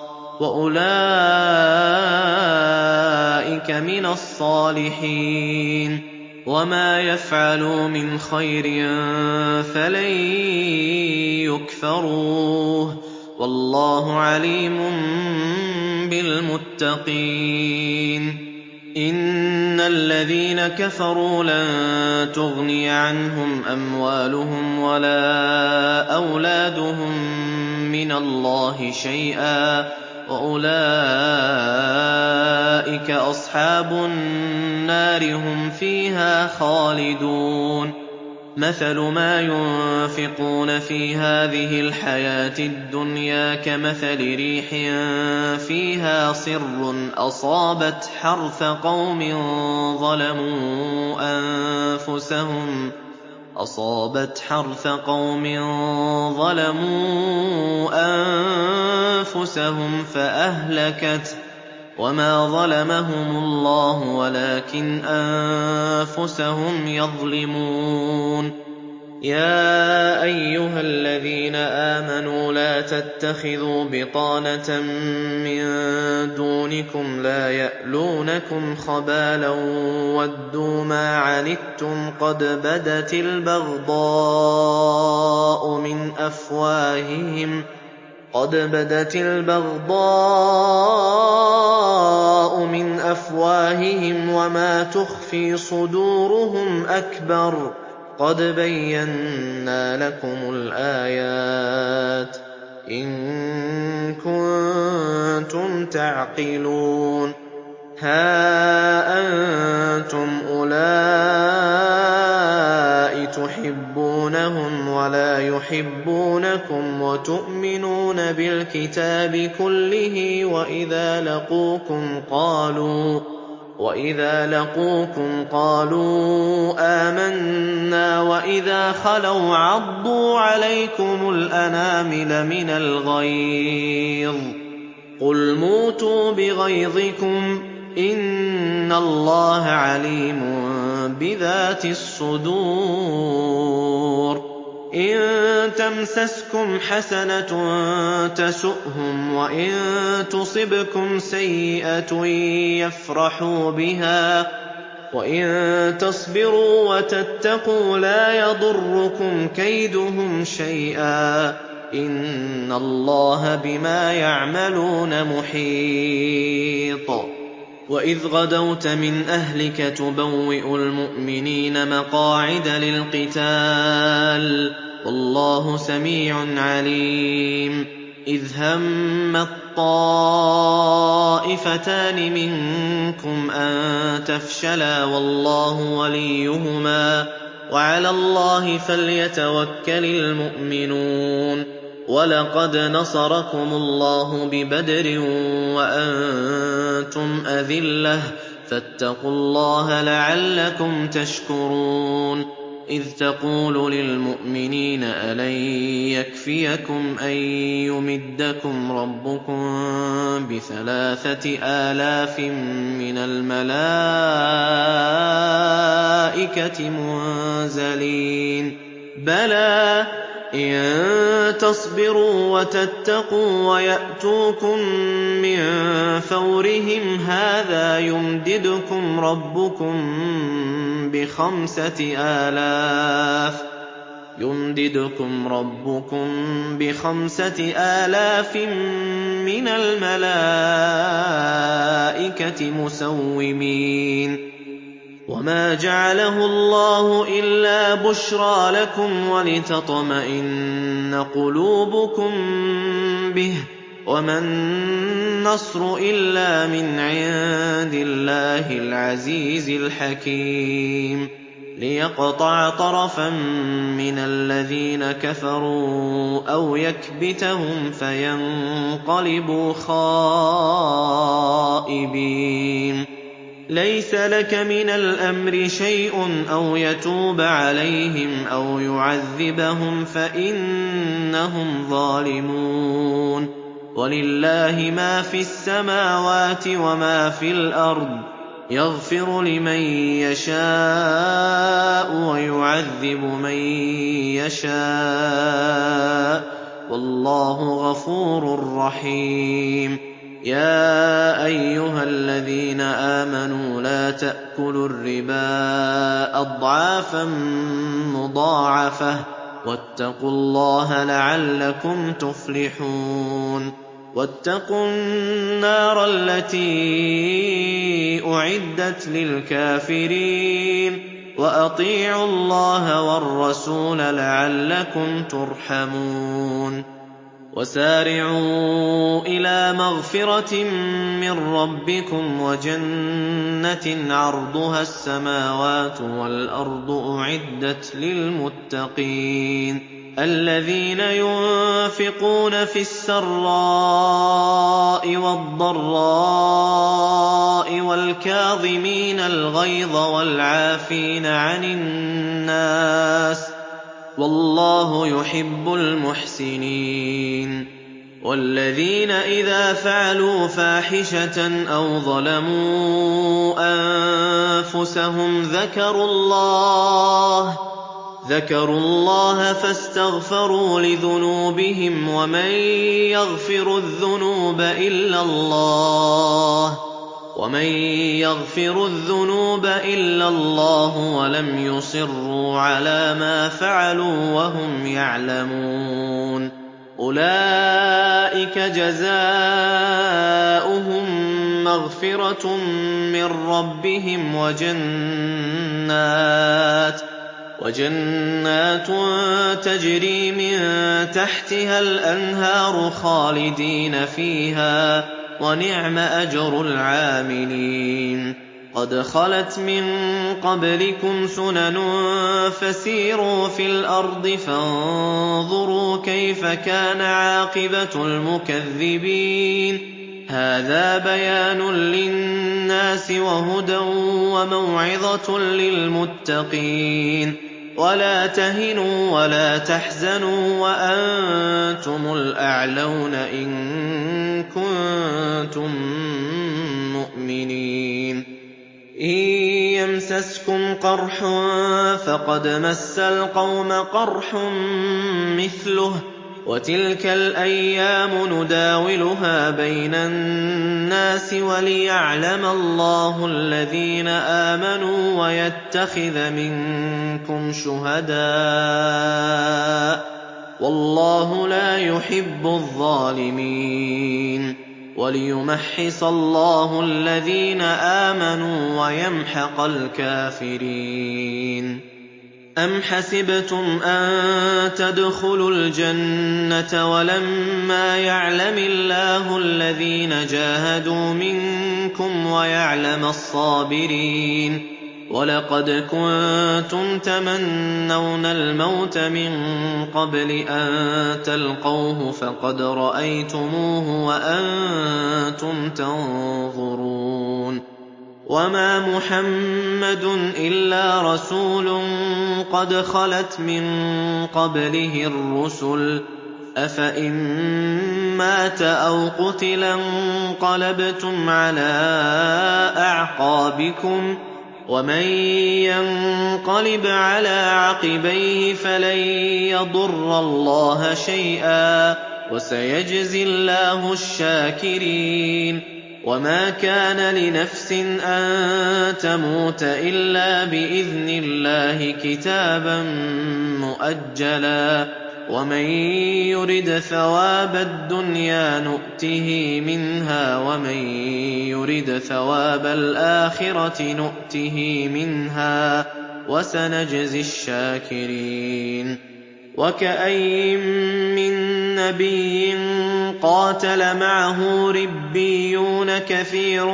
وَأُولَٰئِكَ مِنَ الصَّالِحِينَ. وَمَا يَفْعَلُوا مِنْ خَيْرٍ فَلَن يُكْفَرُوهُ ۗ وَاللَّهُ عَلِيمٌ بِالْمُتَّقِينَ. إِنَّ الَّذِينَ كَفَرُوا لَن تُغْنِيَ عَنْهُمْ أَمْوَالُهُمْ وَلَا أَوْلَادُهُم مِّنَ اللَّهِ شَيْئًا ۖ وَأُولَٰئِكَ أَصْحَابُ النَّارِ ۖ هُمْ فِيهَا خَالِدُونَ. مَثَلُ مَا يُنفِقُونَ فِي هَٰذِهِ الْحَيَاةِ الدُّنْيَا كَمَثَلِ رِيحٍ فِيهَا صِرٌّ أَصَابَتْ حَرْثَ قَوْمٍ ظَلَمُوا أَنفُسَهُمْ أصابت حرث قوم ظلموا أنفسهم فأهلكت وما ظلمهم الله ولكن أنفسهم يظلمون. يا أيها الذين آمنوا لا تتخذوا بطانة من دونكم لا يألونكم خبالا ودوا ما عنتم قد بدت البغضاء من أفواههم قَدْ بَدَتِ الْبَغْضَاءُ مِنْ أَفْوَاهِهِمْ وَمَا تُخْفِي صُدُورُهُمْ أَكْبَرُ قَدْ بَيَّنَّا لَكُمُ الْآيَاتِ إِن كُنتُمْ تَعْقِلُونَ هَا أَنتُمْ أُولَاءِ تُحِبُّونَهُمْ وَلَا يُحِبُّونَكُمْ وَتُؤْمِنُونَ بِالْكِتَابِ كُلِّهِ وَإِذَا لَقُوكُمْ قَالُوا وَإِذَا لَقُوكُمْ قَالُوا آمَنَّا وَإِذَا خَلَوْا عَضُّوا عَلَيْكُمُ الْأَنَامِلَ مِنَ الْغَيْظِ قُلْ مُوتُوا بِغَيْظِكُمْ إِنَّ اللَّهَ عَلِيمٌ بِذَاتِ الصُّدُورِ إِن تَمْسَسْكُمْ حَسَنَةٌ تَسُؤْهُمْ وَإِن تُصِبْكُمْ سَيِّئَةٌ يَفْرَحُوا بِهَا وَإِن تَصْبِرُوا وَتَتَّقُوا لَا يَضُرُّكُمْ كَيْدُهُمْ شَيْئًا ۗ إِنَّ اللَّهَ بِمَا يَعْمَلُونَ مُحِيطٌ وَإِذْ غَدَوْتَ مِنْ أَهْلِكَ تُبَوِّئُ الْمُؤْمِنِينَ مَقَاعِدَ لِلْقِتَالِ ۗ وَاللَّهُ سَمِيعٌ عَلِيمٌ إِذْ هَمَّت طَّائِفَتَانِ مِنكُمْ أَن تَفْشَلَا وَاللَّهُ وَلِيُّهُمَا ۗ وَعَلَى اللَّهِ فَلْيَتَوَكَّلِ الْمُؤْمِنُونَ وَلَقَدْ نَصَرَكُمُ اللَّهُ بِبَدْرٍ وَأَنتُمْ أَذِلَّةٌ فَاتَّقُوا اللَّهَ لَعَلَّكُمْ تَشْكُرُونَ إِذْ تَقُولُ لِلْمُؤْمِنِينَ أَلَن يَكْفِيَكُمْ أَن يُمِدَّكُمْ رَبُّكُم بِثَلَاثَةِ آلَافٍ مِّنَ الْمَلَائِكَةِ مُنزَلِينَ بَلَىٰ إِن تَصْبِرُوا وَتَتَّقُوا وَيَأْتُوكُم مِّن فَوْرِهِمْ هَٰذَا يُمْدِدْكُمْ رَبُّكُم بِخَمْسَةِ آلَافٍ يُمْدِدْكُمْ رَبُّكُم بِخَمْسَةِ آلَافٍ مِّنَ الْمَلَائِكَةِ مُسَوِّمِينَ وَمَا جَعَلَهُ اللَّهُ إِلَّا بُشْرَىٰ لَكُمْ وَلِتَطْمَئِنَّ قُلُوبُكُم بِهِ ۗ وَمَا النَّصْرُ إِلَّا مِنْ عِندِ اللَّهِ الْعَزِيزِ الْحَكِيمِ لِيَقْطَعَ طَرَفًا مِّنَ الَّذِينَ كَفَرُوا أَوْ يَكْبِتَهُمْ فَيَنقَلِبُوا خَائِبِينَ لَيْسَ لَكَ مِنَ الْأَمْرِ شَيْءٌ أَوْ يَتُوبَ عَلَيْهِمْ أَوْ يُعَذِّبَهُمْ فَإِنَّهُمْ ظَالِمُونَ وَلِلَّهِ مَا فِي السَّمَاوَاتِ وَمَا فِي الْأَرْضِ يَغْفِرُ لِمَن يَشَاءُ وَيُعَذِّبُ مَن يَشَاءُ ۗ وَاللَّهُ غَفُورٌ رَّحِيمٌ يَا أَيُّهَا الَّذِينَ آمَنُوا لَا تَأْكُلُوا الرِّبَا أَضْعَافًا مُّضَاعَفَةً وَاتَّقُوا اللَّهَ لَعَلَّكُمْ تُفْلِحُونَ وَاتَّقُوا النَّارَ الَّتِي أُعِدَّتْ لِلْكَافِرِينَ وَأَطِيعُوا اللَّهَ وَالرَّسُولَ لَعَلَّكُمْ تُرْحَمُونَ وَسَارِعُوا إِلَىٰ مَغْفِرَةٍ مِّن رَّبِّكُمْ وَجَنَّةٍ عَرْضُهَا السَّمَاوَاتُ وَالْأَرْضُ أُعِدَّتْ لِلْمُتَّقِينَ الَّذِينَ يُنفِقُونَ فِي السَّرَّاءِ وَالضَّرَّاءِ وَالْكَاظِمِينَ الْغَيْظَ وَالْعَافِينَ عَنِ النَّاسِ ۗ وَاللَّهُ يُحِبُّ الْمُحْسِنِينَ وَالَّذِينَ إِذَا فَعَلُوا فَاحِشَةً أَوْ ظَلَمُوا أَنفُسَهُمْ ذَكَرُوا اللَّهَ ذَكَرُوا اللَّهَ فَاسْتَغْفَرُوا لِذُنُوبِهِمْ وَمَن يَغْفِرُ الذُّنُوبَ إِلَّا اللَّهُ وَمَن يَغْفِرُ الذُّنُوبَ إِلَّا اللَّهُ وَلَمْ يُصِرُّوا عَلَىٰ مَا فَعَلُوا وَهُمْ يَعْلَمُونَ أُولَٰئِكَ جَزَاؤُهُم مَّغْفِرَةٌ مِّن رَّبِّهِمْ وَجَنَّاتٌ وَجَنَّاتٌ تَجْرِي مِن تَحْتِهَا الْأَنْهَارُ خَالِدِينَ فِيهَا ۚ وَنِعْمَ أَجْرُ الْعَامِلِينَ قَدْ خَلَتْ مِن قَبْلِكُمْ سُنَنٌ فَسِيرُوا فِي الْأَرْضِ فَانظُرُوا كَيْفَ كَانَ عَاقِبَةُ الْمُكَذِّبِينَ هَٰذَا بَيَانٌ لِّلنَّاسِ وَهُدًى وَمَوْعِظَةٌ لِّلْمُتَّقِينَ وَلَا تَهِنُوا وَلَا تَحْزَنُوا وَأَنتُمُ الْأَعْلَوْنَ إِن كُنتُم مُّؤْمِنِينَ إِن يَمْسَسْكُمْ قَرْحٌ فَقَدْ مَسَّ الْقَوْمَ قَرْحٌ مِّثْلُهُ ۚ وَتِلْكَ الْأَيَّامُ نُدَاوِلُهَا بَيْنَ النَّاسِ وَلِيَعْلَمَ اللَّهُ الَّذِينَ آمَنُوا وَيَتَّخِذَ مِنكُمْ شُهَدَاءَ ۗ وَاللَّهُ لَا يُحِبُّ الظَّالِمِينَ وَلِيُمَحِّصَ اللَّهُ الَّذِينَ آمَنُوا وَيَمْحَقَ الْكَافِرِينَ أَمْ حَسِبْتُمْ أَن تَدْخُلُوا الْجَنَّةَ وَلَمَّا يَعْلَمِ اللَّهُ الَّذِينَ جَاهَدُوا مِنكُمْ وَيَعْلَمَ الصَّابِرِينَ وَلَقَدْ كُنتُمْ تَمَنَّوْنَ الْمَوْتَ مِن قَبْلِ أَن تَلْقَوْهُ فَقَدْ رَأَيْتُمُوهُ وَأَنتُمْ تَنظُرُونَ وَمَا مُحَمَّدٌ إِلَّا رَسُولٌ قَدْ خَلَتْ مِن قَبْلِهِ الرُّسُلُ ۚ أَفَإِن مَّاتَ أَوْ قُتِلَ انقَلَبْتُمْ عَلَىٰ أَعْقَابِكُمْ ۚ وَمَن يَنقَلِبْ عَلَىٰ عَقِبَيْهِ فَلَن يَضُرَّ اللَّهَ شَيْئًا ۗ وَسَيَجْزِي اللَّهُ الشَّاكِرِينَ وَمَا كَانَ لِنَفْسٍ أَن تَمُوتَ إِلَّا بِإِذْنِ اللَّهِ كِتَابًا مُّؤَجَّلًا ۗ وَمَن يُرِدْ ثَوَابَ الدُّنْيَا نُؤْتِهِ مِنْهَا وَمَن يُرِدْ ثَوَابَ الْآخِرَةِ نُؤْتِهِ مِنْهَا ۚ وَسَنَجْزِي الشَّاكِرِينَ وَكَأَيِّن مِّن نَّبِيٍّ قَاتَلَ مَعَهُ رِبِّيُّونَ كَثِيرٌ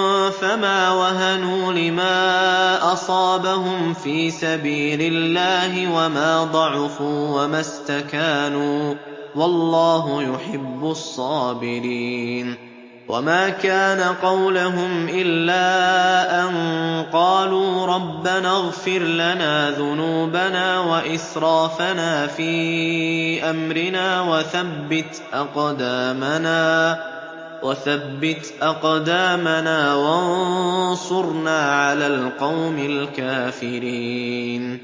فَمَا وَهَنُوا لِمَا أَصَابَهُمْ فِي سَبِيلِ اللَّهِ وَمَا ضَعُفُوا وَمَا اسْتَكَانُوا ۗ وَاللَّهُ يُحِبُّ الصَّابِرِينَ وَمَا كَانَ قَوْلَهُمْ إِلَّا أَن قَالُوا رَبَّنَا اغْفِرْ لَنَا ذُنُوبَنَا وَإِسْرَافَنَا فِي أَمْرِنَا وَثَبِّتْ أَقْدَامَنَا وَثَبِّتْ أَقْدَامَنَا وَانصُرْنَا عَلَى الْقَوْمِ الْكَافِرِينَ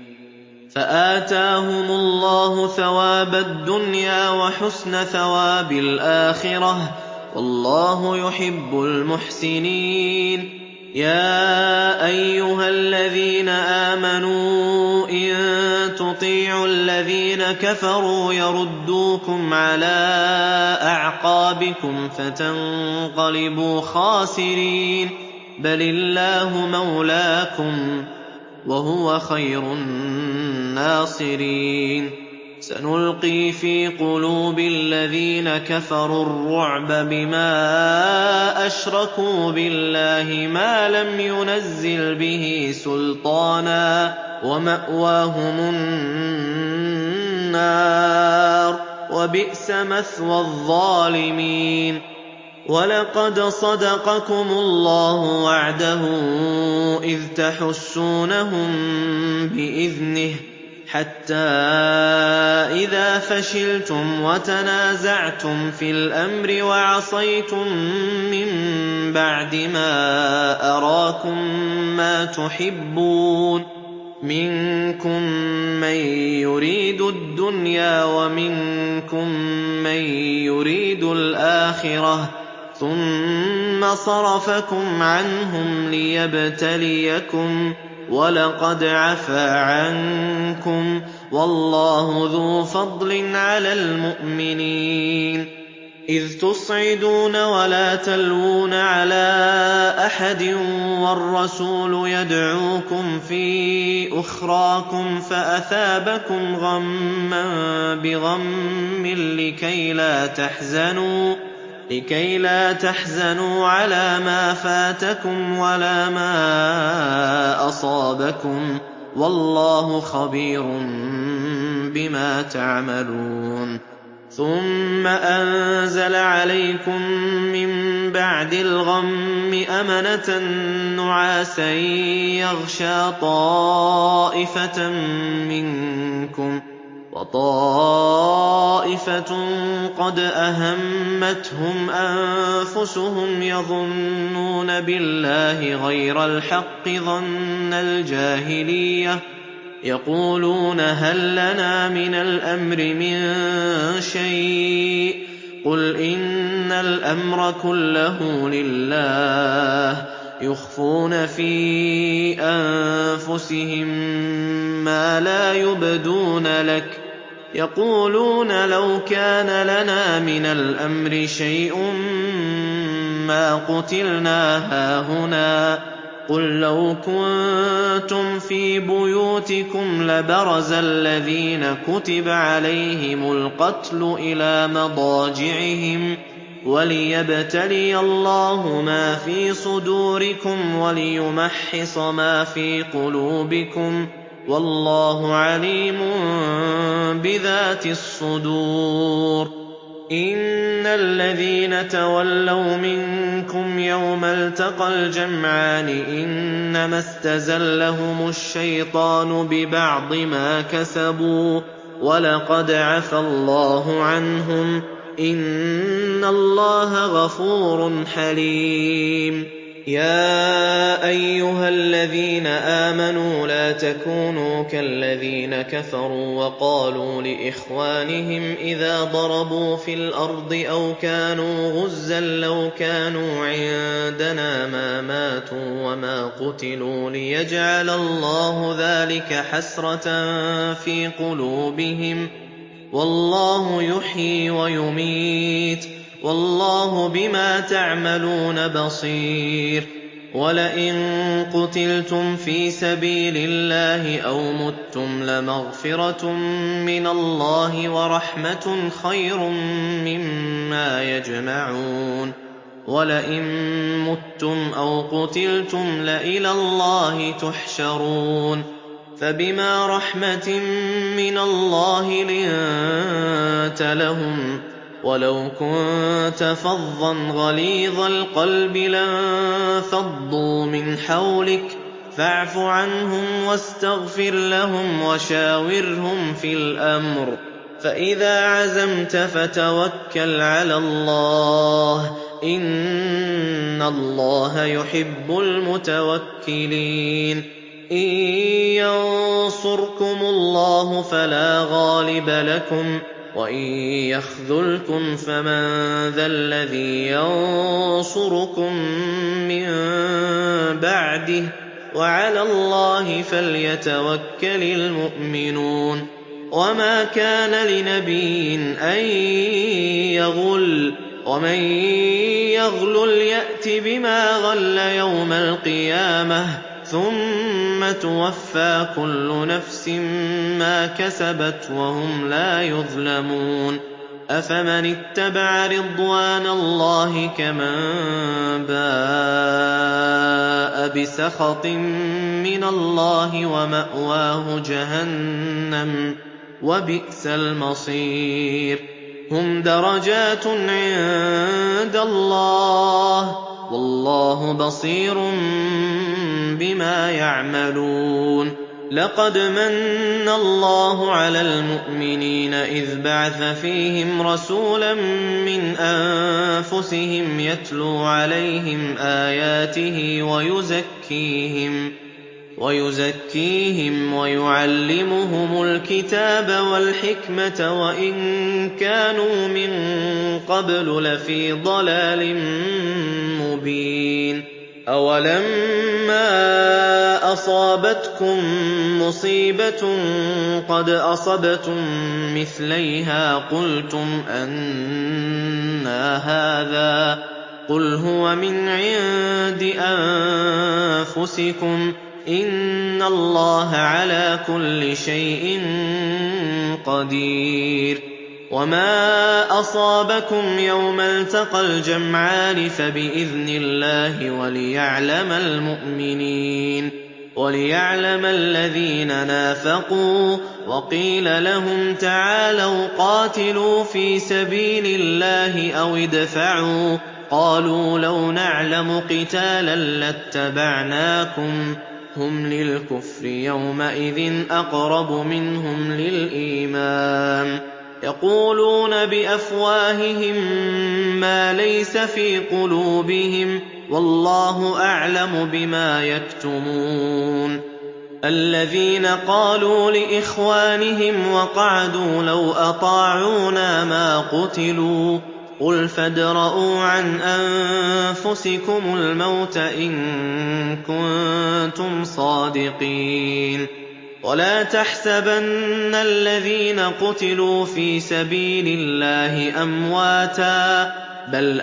فَآتَاهُمُ اللَّهُ ثَوَابَ الدُّنْيَا وَحُسْنَ ثَوَابِ الْآخِرَةِ ۗ وَاللَّهُ يُحِبُّ الْمُحْسِنِينَ يَا أَيُّهَا الَّذِينَ آمَنُوا إِن تُطِيعُوا الَّذِينَ كَفَرُوا يَرُدُّوكُمْ عَلَىٰ أَعْقَابِكُمْ فَتَنقَلِبُوا خَاسِرِينَ بَلِ اللَّهُ مَوْلَاكُمْ ۖ وَهُوَ خَيْرُ النَّاصِرِينَ سَنُلْقِي فِي قُلُوبِ الَّذِينَ كَفَرُوا الرُّعْبَ بِمَا أَشْرَكُوا بِاللَّهِ مَا لَمْ يُنَزِّلْ بِهِ سُلْطَانًا وَمَأْوَاهُمُ النَّارُ ۖ وَبِئْسَ مَثْوَى الظَّالِمِينَ وَلَقَدْ صَدَقَكُمُ اللَّهُ وَعْدَهُ إِذْ تَحُسُّونَهُم بِإِذْنِهِ حَتَّىٰ إِذَا فَشِلْتُمْ وَتَنَازَعْتُمْ فِي الْأَمْرِ وَعَصَيْتُم مِّن بَعْدِ مَا أَرَاكُم مَّا تُحِبُّونَ مِنكُم مَّن يُرِيدُ الدُّنْيَا وَمِنكُم مَّن يُرِيدُ الْآخِرَةَ ثُمَّ صَرَفَكُمْ عَنْهُمْ لِيَبْتَلِيَكُمْ ۖ وَلَقَدْ عَفَا عَنكُمْ ۗ وَاللَّهُ ذُو فَضْلٍ عَلَى الْمُؤْمِنِينَ إِذْ تُصْعِدُونَ وَلَا تَلْوُونَ عَلَىٰ أَحَدٍ وَالرَّسُولُ يَدْعُوكُمْ فِي أُخْرَاكُمْ فَأَثَابَكُمْ غَمًّا بِغَمٍّ لِّكَيْ لَا تَحْزَنُوا لكي لا تحزنوا عَلَىٰ مَا فَاتَكُمْ وَلَا مَا أَصَابَكُمْ ۗ وَاللَّهُ خَبِيرٌ بِمَا تَعْمَلُونَ ثُمَّ أَنزَلَ عَلَيْكُم مِّن بَعْدِ الْغَمِّ أَمَنَةً نُّعَاسًا يَغْشَىٰ طَائِفَةً مِّنكُمْ ۖ وَطَائِفَةٌ قَدْ أَهَمَّتْهُمْ أَنفُسُهُمْ يَظُنُّونَ بِاللَّهِ غَيْرَ الْحَقِّ ظَنَّ الْجَاهِلِيَّةِ يَقُولُونَ هَل لَّنَا مِنَ الْأَمْرِ مِن شَيْءٍ ۗ قُلْ إِنَّ الْأَمْرَ كُلَّهُ لِلَّهِ يُخْفُونَ فِي أَنفُسِهِم مَّا لَا يُبْدُونَ لَكَ يَقُولُونَ لَوْ كَانَ لَنَا مِنَ الْأَمْرِ شَيْءٌ مَّا قُتِلْنَا هَاهُنَا ۗ قُل لَّوْ كُنتُمْ فِي بُيُوتِكُمْ لَبَرَزَ الَّذِينَ كُتِبَ عَلَيْهِمُ الْقَتْلُ إِلَىٰ مَضَاجِعِهِمْ وَلِيَبْتَلِيَ اللَّهُ مَا فِي صُدُورِكُمْ وَلِيُمَحِّصَ مَا فِي قُلُوبِكُمْ ۗ وَاللَّهُ عَلِيمٌ بِذَاتِ الصُّدُورِ إِنَّ الَّذِينَ تَوَلَّوْا مِنكُمْ يَوْمَ الْتَقَى الْجَمْعَانِ إِنَّمَا اسْتَزَلَّهُمُ الشَّيْطَانُ بِبَعْضِ مَا كَسَبُوا ۖ وَلَقَدْ عَفَا اللَّهُ عَنْهُمْ ۗ إِنَّ اللَّهَ غَفُورٌ حَلِيمٌ يَا أَيُّهَا الَّذِينَ آمَنُوا لَا تَكُونُوا كَالَّذِينَ كَفَرُوا وَقَالُوا لِإِخْوَانِهِمْ إِذَا ضَرَبُوا فِي الْأَرْضِ أَوْ كَانُوا غُزًّى لَّوْ كَانُوا عِندَنَا مَا مَاتُوا وَمَا قُتِلُوا لِيَجْعَلَ اللَّهُ ذَٰلِكَ حَسْرَةً فِي قُلُوبِهِمْ ۗ وَاللَّهُ يُحْيِي وَيُمِيتُ ۗ وَاللَّهُ بِمَا تَعْمَلُونَ بَصِيرٌ وَلَئِن قُتِلْتُمْ فِي سَبِيلِ اللَّهِ أَوْ مُتُّمْ لَمَغْفِرَةٌ مِّنَ اللَّهِ وَرَحْمَةٌ خَيْرٌ مِّمَّا يَجْمَعُونَ وَلَئِن مُّتُّمْ أَوْ قُتِلْتُمْ لَإِلَى اللَّهِ تُحْشَرُونَ فَبِمَا رَحْمَةٍ مِّنَ اللَّهِ لِنتَ لَهُمْ ۖ وَلَوْ كُنتَ فَظًّا غَلِيظَ الْقَلْبِ لَانفَضُّوا مِنْ حَوْلِكَ فَاعْفُ عَنْهُمْ وَاسْتَغْفِرْ لَهُمْ وَشَاوِرْهُمْ فِي الْأَمْرِ ۖ فَإِذَا عَزَمْتَ فَتَوَكَّلْ عَلَى اللَّهِ ۚ إِنَّ اللَّهَ يُحِبُّ الْمُتَوَكِّلِينَ إِن يَنصُرْكُمُ اللَّهُ فَلَا غَالِبَ لَكُمْ ۖ وَإِن يَخْذُلْكُمْ فَمَن ذَا الَّذِي يَنصُرُكُم مِّن بَعْدِهِ ۗ وَعَلَى اللَّهِ فَلْيَتَوَكَّلِ الْمُؤْمِنُونَ وَمَا كَانَ لِنَبِيٍّ أَن يَغُلَّ ۚ وَمَن يَغْلُلْ يَأْتِ بِمَا غَلَّ يَوْمَ الْقِيَامَةِ ثُمَّ تُوَفَّىٰ كُلُّ نَفْسٍ مَّا كَسَبَتْ وَهُمْ لَا يُظْلَمُونَ أَفَمَنِ اتَّبَعَ رِضْوَانَ اللَّهِ كَمَن بَاءَ بِسَخَطٍ مِّنَ اللَّهِ وَمَأْوَاهُ جَهَنَّمُ ۖ وَبِئْسَ الْمَصِيرُ هُمْ دَرَجَاتٌ عِندَ اللَّهِ ۗ وَاللَّهُ بَصِيرٌ بِمَا يَعْمَلُونَ لَقَدْ مَنَّ اللَّهُ عَلَى الْمُؤْمِنِينَ إِذْ بَعَثَ فِيهِمْ رَسُولًا مِّنْ أَنفُسِهِمْ يَتْلُو عَلَيْهِمْ آيَاتِهِ وَيُزَكِّيهِمْ وَيُعَلِّمُهُمُ الْكِتَابَ وَالْحِكْمَةَ وَإِن كَانُوا مِن قَبْلُ لَفِي ضَلَالٍ مُّبِينٍ أَوَلَمَّا أَصَابَتْكُم مُّصِيبَةٌ قَدْ أَصَبْتُم مِّثْلَيْهَا قُلْتُمْ أَنَّىٰ هَٰذَا ۖ قُلْ هُوَ مِنْ عِندِ أَنفُسِكُمْ ۗ إِنَّ اللَّهَ عَلَىٰ كُلِّ شَيْءٍ قَدِيرٌ وَمَا أَصَابَكُمْ يَوْمَ الْتَقَى الْجَمْعَانِ فَبِإِذْنِ اللَّهِ وَلِيَعْلَمَ الْمُؤْمِنِينَ وَلِيَعْلَمَ الَّذِينَ نَافَقُوا وَقِيلَ لَهُمْ تَعَالَوْا قَاتِلُوا فِي سَبِيلِ اللَّهِ أَوِ ادْفَعُوا ۖ قَالُوا لَوْ نَعْلَمُ قِتَالًا لَّاتَّبَعْنَاكُمْ ۗ هُمْ لِلْكُفْرِ يَوْمَئِذٍ أَقْرَبُ مِنْهُمْ لِلْإِيمَانِ يَقُولُونَ بِأَفْوَاهِهِم مَّا لَيْسَ فِي قُلُوبِهِمْ ۗ وَاللَّهُ أَعْلَمُ بِمَا يَكْتُمُونَ الَّذِينَ قَالُوا لِإِخْوَانِهِمْ وَقَعَدُوا لَوْ أَطَاعُونَا مَا قُتِلُوا ۗ قُلْ فَادْرَءُوا عَنْ أَنفُسِكُمُ الْمَوْتَ إِن كُنتُمْ صَادِقِينَ وَلَا تَحْسَبَنَّ الَّذِينَ قُتِلُوا فِي سَبِيلِ اللَّهِ أَمْوَاتًا ۚ بَلْ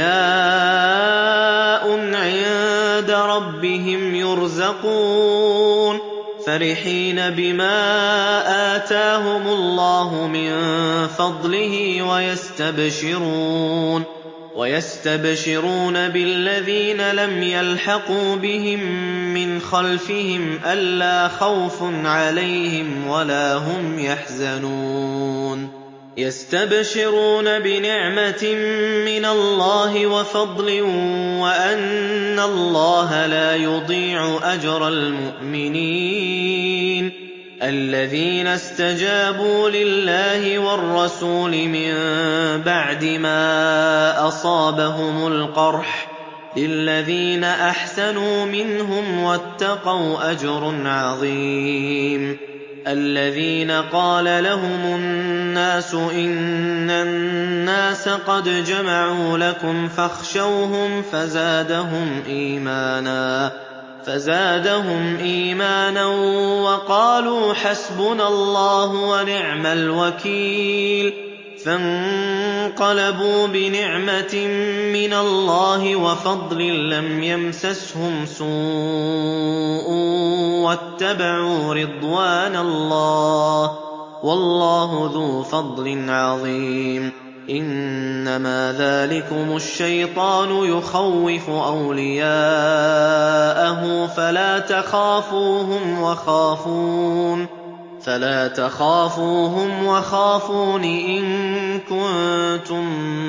أَحْيَاءٌ عِندَ رَبِّهِمْ يُرْزَقُونَ فَرِحِينَ بِمَا آتَاهُمُ اللَّهُ مِن فَضْلِهِ وَيَسْتَبْشِرُونَ وَيَسْتَبْشِرُونَ بِالَّذِينَ لَمْ يَلْحَقُوا بِهِم مِّنْ خَلْفِهِمْ أَلَّا خَوْفٌ عَلَيْهِمْ وَلَا هُمْ يَحْزَنُونَ يَسْتَبْشِرُونَ بِنِعْمَةٍ مِّنَ اللَّهِ وَفَضْلٍ وَأَنَّ اللَّهَ لَا يُضِيعُ أَجْرَ الْمُؤْمِنِينَ الَّذِينَ اسْتَجَابُوا لِلَّهِ وَالرَّسُولِ مِن بَعْدِ مَا أَصَابَهُمُ الْقَرْحُ ۚ لِلَّذِينَ أَحْسَنُوا مِنْهُمْ وَاتَّقَوْا أَجْرٌ عَظِيمٌ الَّذِينَ قَالَ لَهُمُ النَّاسُ إِنَّ النَّاسَ قَدْ جَمَعُوا لَكُمْ فَاخْشَوْهُمْ فَزَادَهُمْ إِيمَانًا فَزَادَهُمْ إِيمَانًا وَقَالُوا حَسْبُنَا اللَّهُ وَنِعْمَ الْوَكِيلُ فَانقَلَبُوا بِنِعْمَةٍ مِّنَ اللَّهِ وَفَضْلٍ لَّمْ يَمْسَسْهُمْ سُوءٌ وَاتَّبَعُوا رِضْوَانَ اللَّهِ ۗ وَاللَّهُ ذُو فَضْلٍ عَظِيمٍ إِنَّمَا ذَٰلِكُمُ الشَّيْطَانُ يُخَوِّفُ أَوْلِيَاءَهُ فَلَا تَخَافُوهُمْ وَخَافُونِ فَلَا تَخَافُوهُمْ وَخَافُونِ إِن كُنتُم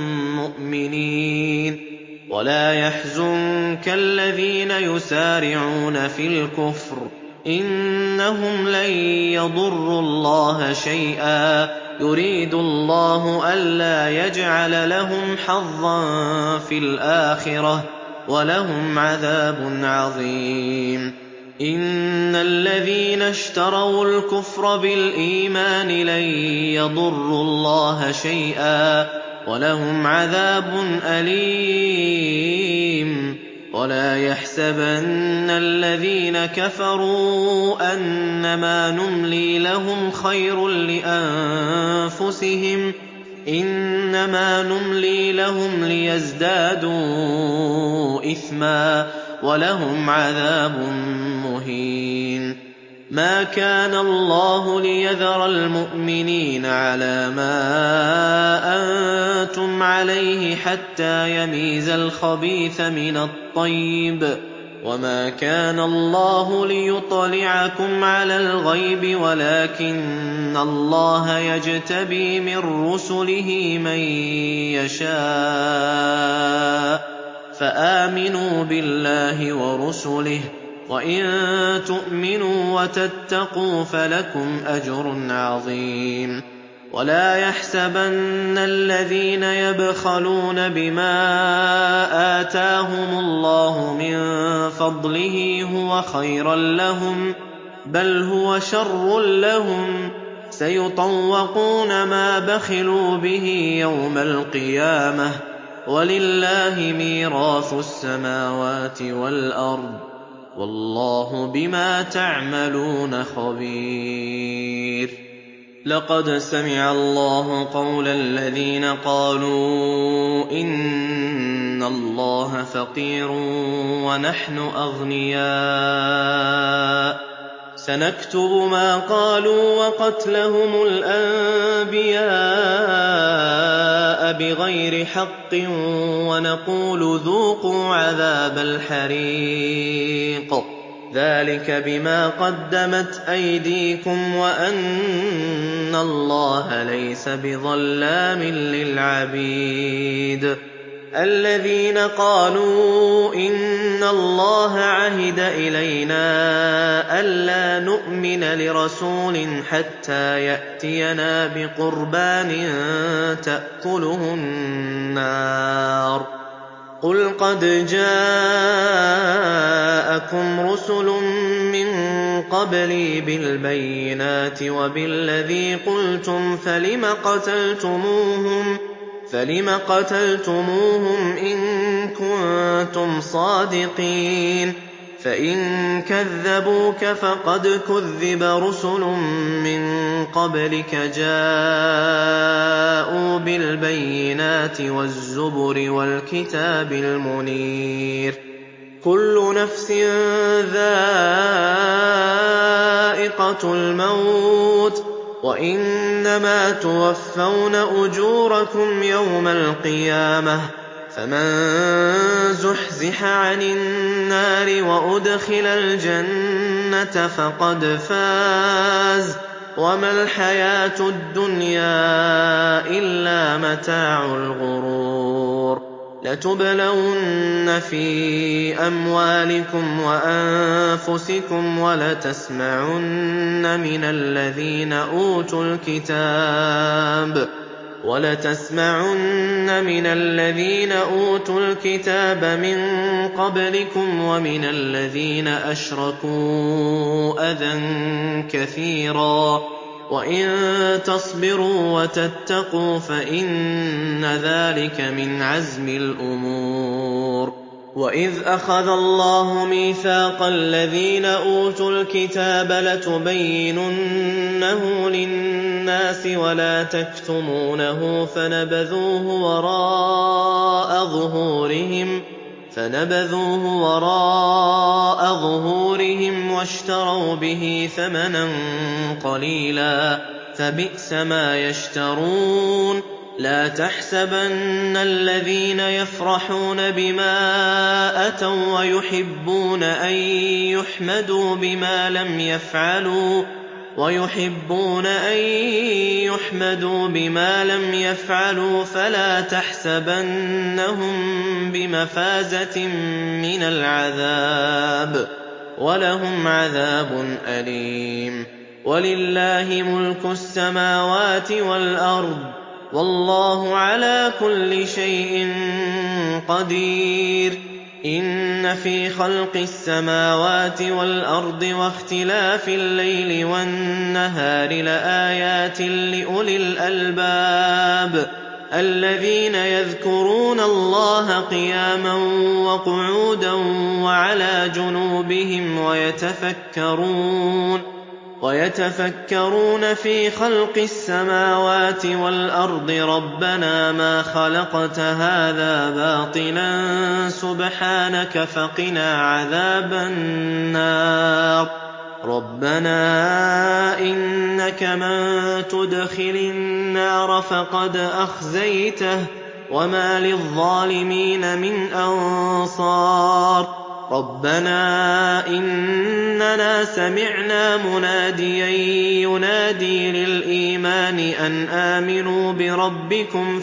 مُّؤْمِنِينَ وَلَا يَحْزُنكَ الَّذِينَ يُسَارِعُونَ فِي الْكُفْرِ ۚ إِنَّهُمْ لَن يَضُرُّوا اللَّهَ شَيْئًا ۗ يُرِيدُ اللَّهُ أَلَّا يَجْعَلَ لَهُمْ حَظًّا فِي الْآخِرَةِ ۖ وَلَهُمْ عَذَابٌ عَظِيمٌ إِنَّ الَّذِينَ اشْتَرَوُا الْكُفْرَ بِالْإِيمَانِ لَن يَضُرُّوا اللَّهَ شَيْئًا ۖ وَلَهُمْ عَذَابٌ أَلِيمٌ وَلَا يَحْسَبَنَّ الَّذِينَ كَفَرُوا أَنَّمَا نُمْلِي لَهُمْ خَيْرٌ لِّأَنفُسِهِمْ ۚ إِنَّمَا نُمْلِي لَهُمْ لِيَزْدَادُوا إِثْمًا ۚ وَلَهُمْ عَذَابٌ مُّهِينٌ مَا كَانَ اللَّهُ لِيَذَرَ الْمُؤْمِنِينَ عَلَىٰ مَا أَنتُمْ عَلَيْهِ حَتَّىٰ يَمِيزَ الْخَبِيثَ مِنَ الطَّيِّبِ ۗ وَمَا كَانَ اللَّهُ لِيُطْلِعَكُمْ عَلَى الْغَيْبِ وَلَٰكِنَّ اللَّهَ يَجْتَبِي مِن رُّسُلِهِ مَن يَشَاءُ ۖ فَآمِنُوا بِاللَّهِ وَرُسُلِهِ ۚ وَإِن تُؤْمِنُوا وَتَتَّقُوا فَلَكُمْ أَجْرٌ عَظِيمٌ وَلَا يَحْسَبَنَّ الَّذِينَ يَبْخَلُونَ بِمَا آتَاهُمُ اللَّهُ مِن فَضْلِهِ هُوَ خَيْرًا لَّهُم ۖ بَلْ هُوَ شَرٌّ لَّهُمْ ۖ سَيُطَوَّقُونَ مَا بَخِلُوا بِهِ يَوْمَ الْقِيَامَةِ ۗ وَلِلَّهِ مِيرَاثُ السَّمَاوَاتِ وَالْأَرْضِ ۗ وَاللَّهُ بِمَا تَعْمَلُونَ خَبِيرٌ. لَقَدْ سَمِعَ اللَّهُ قَوْلَ الَّذِينَ قَالُوا إِنَّ اللَّهَ فَقِيرٌ وَنَحْنُ أَغْنِيَاءُ سَنَكْتُبُ مَا قَالُوا وَقَتْلَهُمُ الْأَنبِيَاءَ بِغَيْرِ حَقٍّ وَنَقُولُ ذُوقُوا عَذَابَ الْحَرِيقِ ذَلِكَ بِمَا قَدَّمَتْ أَيْدِيكُمْ وَأَنَّ اللَّهَ لَيْسَ بِظَلَّامٍ لِّلْعَبِيدِ. الَّذِينَ قَالُوا إِنَّ اللَّهَ عَهِدَ إِلَيْنَا أَلَّا نُؤْمِنَ لِرَسُولٍ حَتَّىٰ يَأْتِيَنَا بِقُرْبَانٍ تَأْكُلُهُ النَّارُ ۗ قُلْ قَدْ جَاءَكُمْ رُسُلٌ مِّن قَبْلِي بِالْبَيِّنَاتِ وَبِالَّذِي قُلْتُمْ فَلِمَ قَتَلْتُمُوهُمْ فَلِمَ قَتَلْتُمُوهُمْ إِن كُنتُمْ صَادِقِينَ فَإِن كَذَّبُوكَ فَقَدْ كُذِّبَ رُسُلٌ مِّن قَبْلِكَ جَاءُوا بِالْبَيِّنَاتِ وَالزُّبُرِ وَالْكِتَابِ الْمُنِيرِ. كُلُّ نَفْسٍ ذَائِقَةُ الْمَوْتِ وَإِنَّمَا تُوَفَّوْنَ أُجُورَكُمْ يَوْمَ الْقِيَامَةِ ۖ فَمَن زُحْزِحَ عَنِ النَّارِ وَأُدْخِلَ الْجَنَّةَ فَقَدْ فَازَ ۗ وَمَا الْحَيَاةُ الدُّنْيَا إِلَّا مَتَاعُ الْغُرُورِ. لَتُبْلَوُنَّ فِي أَمْوَالِكُمْ وَأَنفُسِكُمْ وَلَتَسْمَعُنَّ مِنَ الَّذِينَ أُوتُوا الْكِتَابَ وَلَتَسْمَعُنَّ مِنَ الَّذِينَ أُوتُوا الْكِتَابَ مِن قَبْلِكُمْ وَمِنَ الَّذِينَ أَشْرَكُوا أَذًى كَثِيرًا وَإِن تَصْبِرُوا وَتَتَّقُوا فَإِنَّ ذَٰلِكَ مِنْ عَزْمِ الْأُمُورِ. وَإِذْ أَخَذَ اللَّهُ مِيثَاقَ الَّذِينَ أُوتُوا الْكِتَابَ لَتُبَيِّنُنَّهُ لِلنَّاسِ وَلَا تَكْتُمُونَهُ فَنَبَذُوهُ وَرَاءَ ظُهُورِهِمْ فَنَبَذُوهُ وَرَاءَ ظُهُورِهِمْ وَاشْتَرَوْا بِهِ ثَمَنًا قَلِيلًا فَبِئْسَ مَا يَشْتَرُونَ. لَا تَحْسَبَنَّ الَّذِينَ يَفْرَحُونَ بِمَا أَتَوا وَّيُحِبُّونَ أَن يُحْمَدُوا بِمَا لَمْ يَفْعَلُوا وَيُحِبُّونَ أَن يُحْمَدُوا بِمَا لَمْ يَفْعَلُوا فَلَا تَحْسَبَنَّهُم بِمَفَازَةٍ مِّنَ الْعَذَابِ ۖ وَلَهُمْ عَذَابٌ أَلِيمٌ. وَلِلَّهِ مُلْكُ السَّمَاوَاتِ وَالْأَرْضِ ۗ وَاللَّهُ عَلَىٰ كُلِّ شَيْءٍ قَدِيرٌ. إِنَّ فِي خَلْقِ السَّمَاوَاتِ وَالْأَرْضِ وَاخْتِلَافِ اللَّيْلِ وَالنَّهَارِ لَآيَاتٍ لِّأُولِي الْأَلْبَابِ الَّذِينَ يَذْكُرُونَ اللَّهَ قِيَامًا وَقُعُودًا وَعَلَىٰ جُنُوبِهِمْ وَيَتَفَكَّرُونَ وَيَتَفَكَّرُونَ فِي خَلْقِ السَّمَاوَاتِ وَالْأَرْضِ رَبَّنَا مَا خَلَقْتَ هَٰذَا بَاطِلًا سُبْحَانَكَ فَقِنَا عَذَابَ النَّارِ. رَبَّنَا إِنَّكَ مَن تُدْخِلِ النَّارَ فَقَدْ أَخْزَيْتَهُ ۖ وَمَا لِلظَّالِمِينَ مِنْ أَنصَارٍ. رَبَّنَا إِنَّنَا سَمِعْنَا مُنَادِيًا يُنَادِي لِلْإِيمَانِ أَنْ آمِنُوا بِرَبِّكُمْ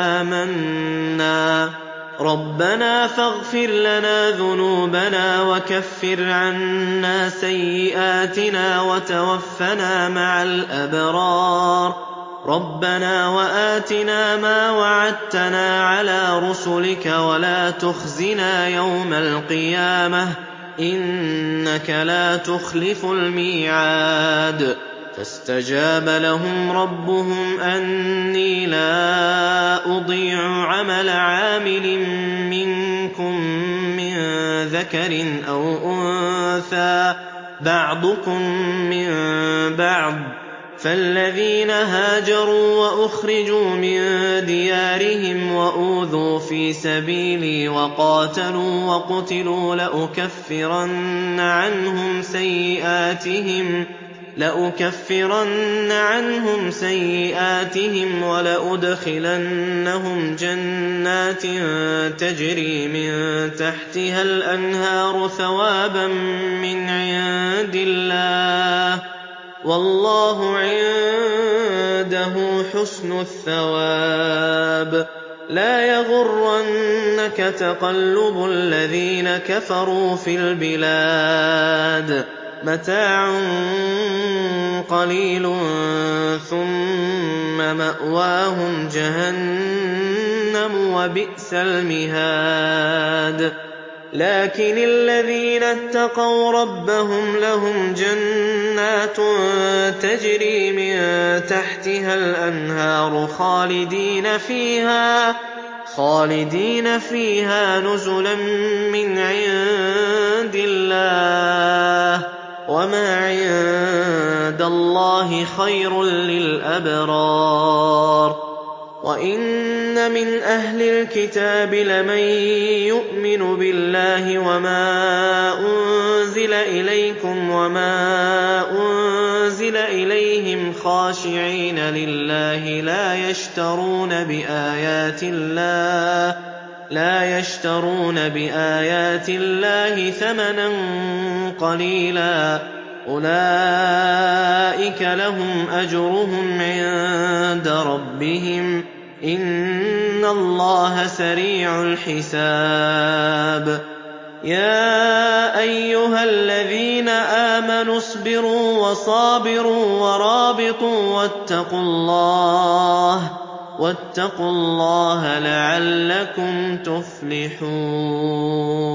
فَآمَنَّا رَبَّنَا فَاغْفِرْ لَنَا ذُنُوبَنَا وَكَفِّرْ عَنَّا سَيِّئَاتِنَا وَتَوَفَّنَا مَعَ الْأَبْرَارِ. رَبَّنَا وَآتِنَا مَا وَعَدتَّنَا عَلَىٰ رُسُلِكَ وَلَا تُخْزِنَا يَوْمَ الْقِيَامَةِ ۗ إِنَّكَ لَا تُخْلِفُ الْمِيعَادَ. فاستجاب لهم ربهم أني لا أضيع عمل عامل منكم من ذكر أو أنثى بعضكم من بعض، فالذين هاجروا وأخرجوا من ديارهم وأوذوا في سبيلي وقاتلوا وقتلوا لأكفرن عنهم سيئاتهم لأكفرن عنهم سيئاتهم ولأدخلنهم جنات تجري من تحتها الأنهار ثوابا من عند الله، والله عنده حسن الثواب. لا يغرنك تقلب الذين كفروا في البلاد، متاع قليل ثم مأواهم جهنم وبئس المهاد. لكن الذين اتقوا ربهم لهم جنات تجري من تحتها الأنهار خالدين فيها خالدين فيها نزلا من عند الله، وما عند الله خير للأبرار. وإن من أهل الكتاب لمن يؤمن بالله وما أنزل إليكم وما أنزل إليهم خاشعين لله لا يشترون بآيات الله لا يشترون بآيات الله ثمنا قليلا، أولئك لهم أجرهم عند ربهم إن الله سريع الحساب. يا أيها الذين آمنوا اصبروا وصابروا ورابطوا واتقوا الله واتقوا الله لعلكم تفلحون.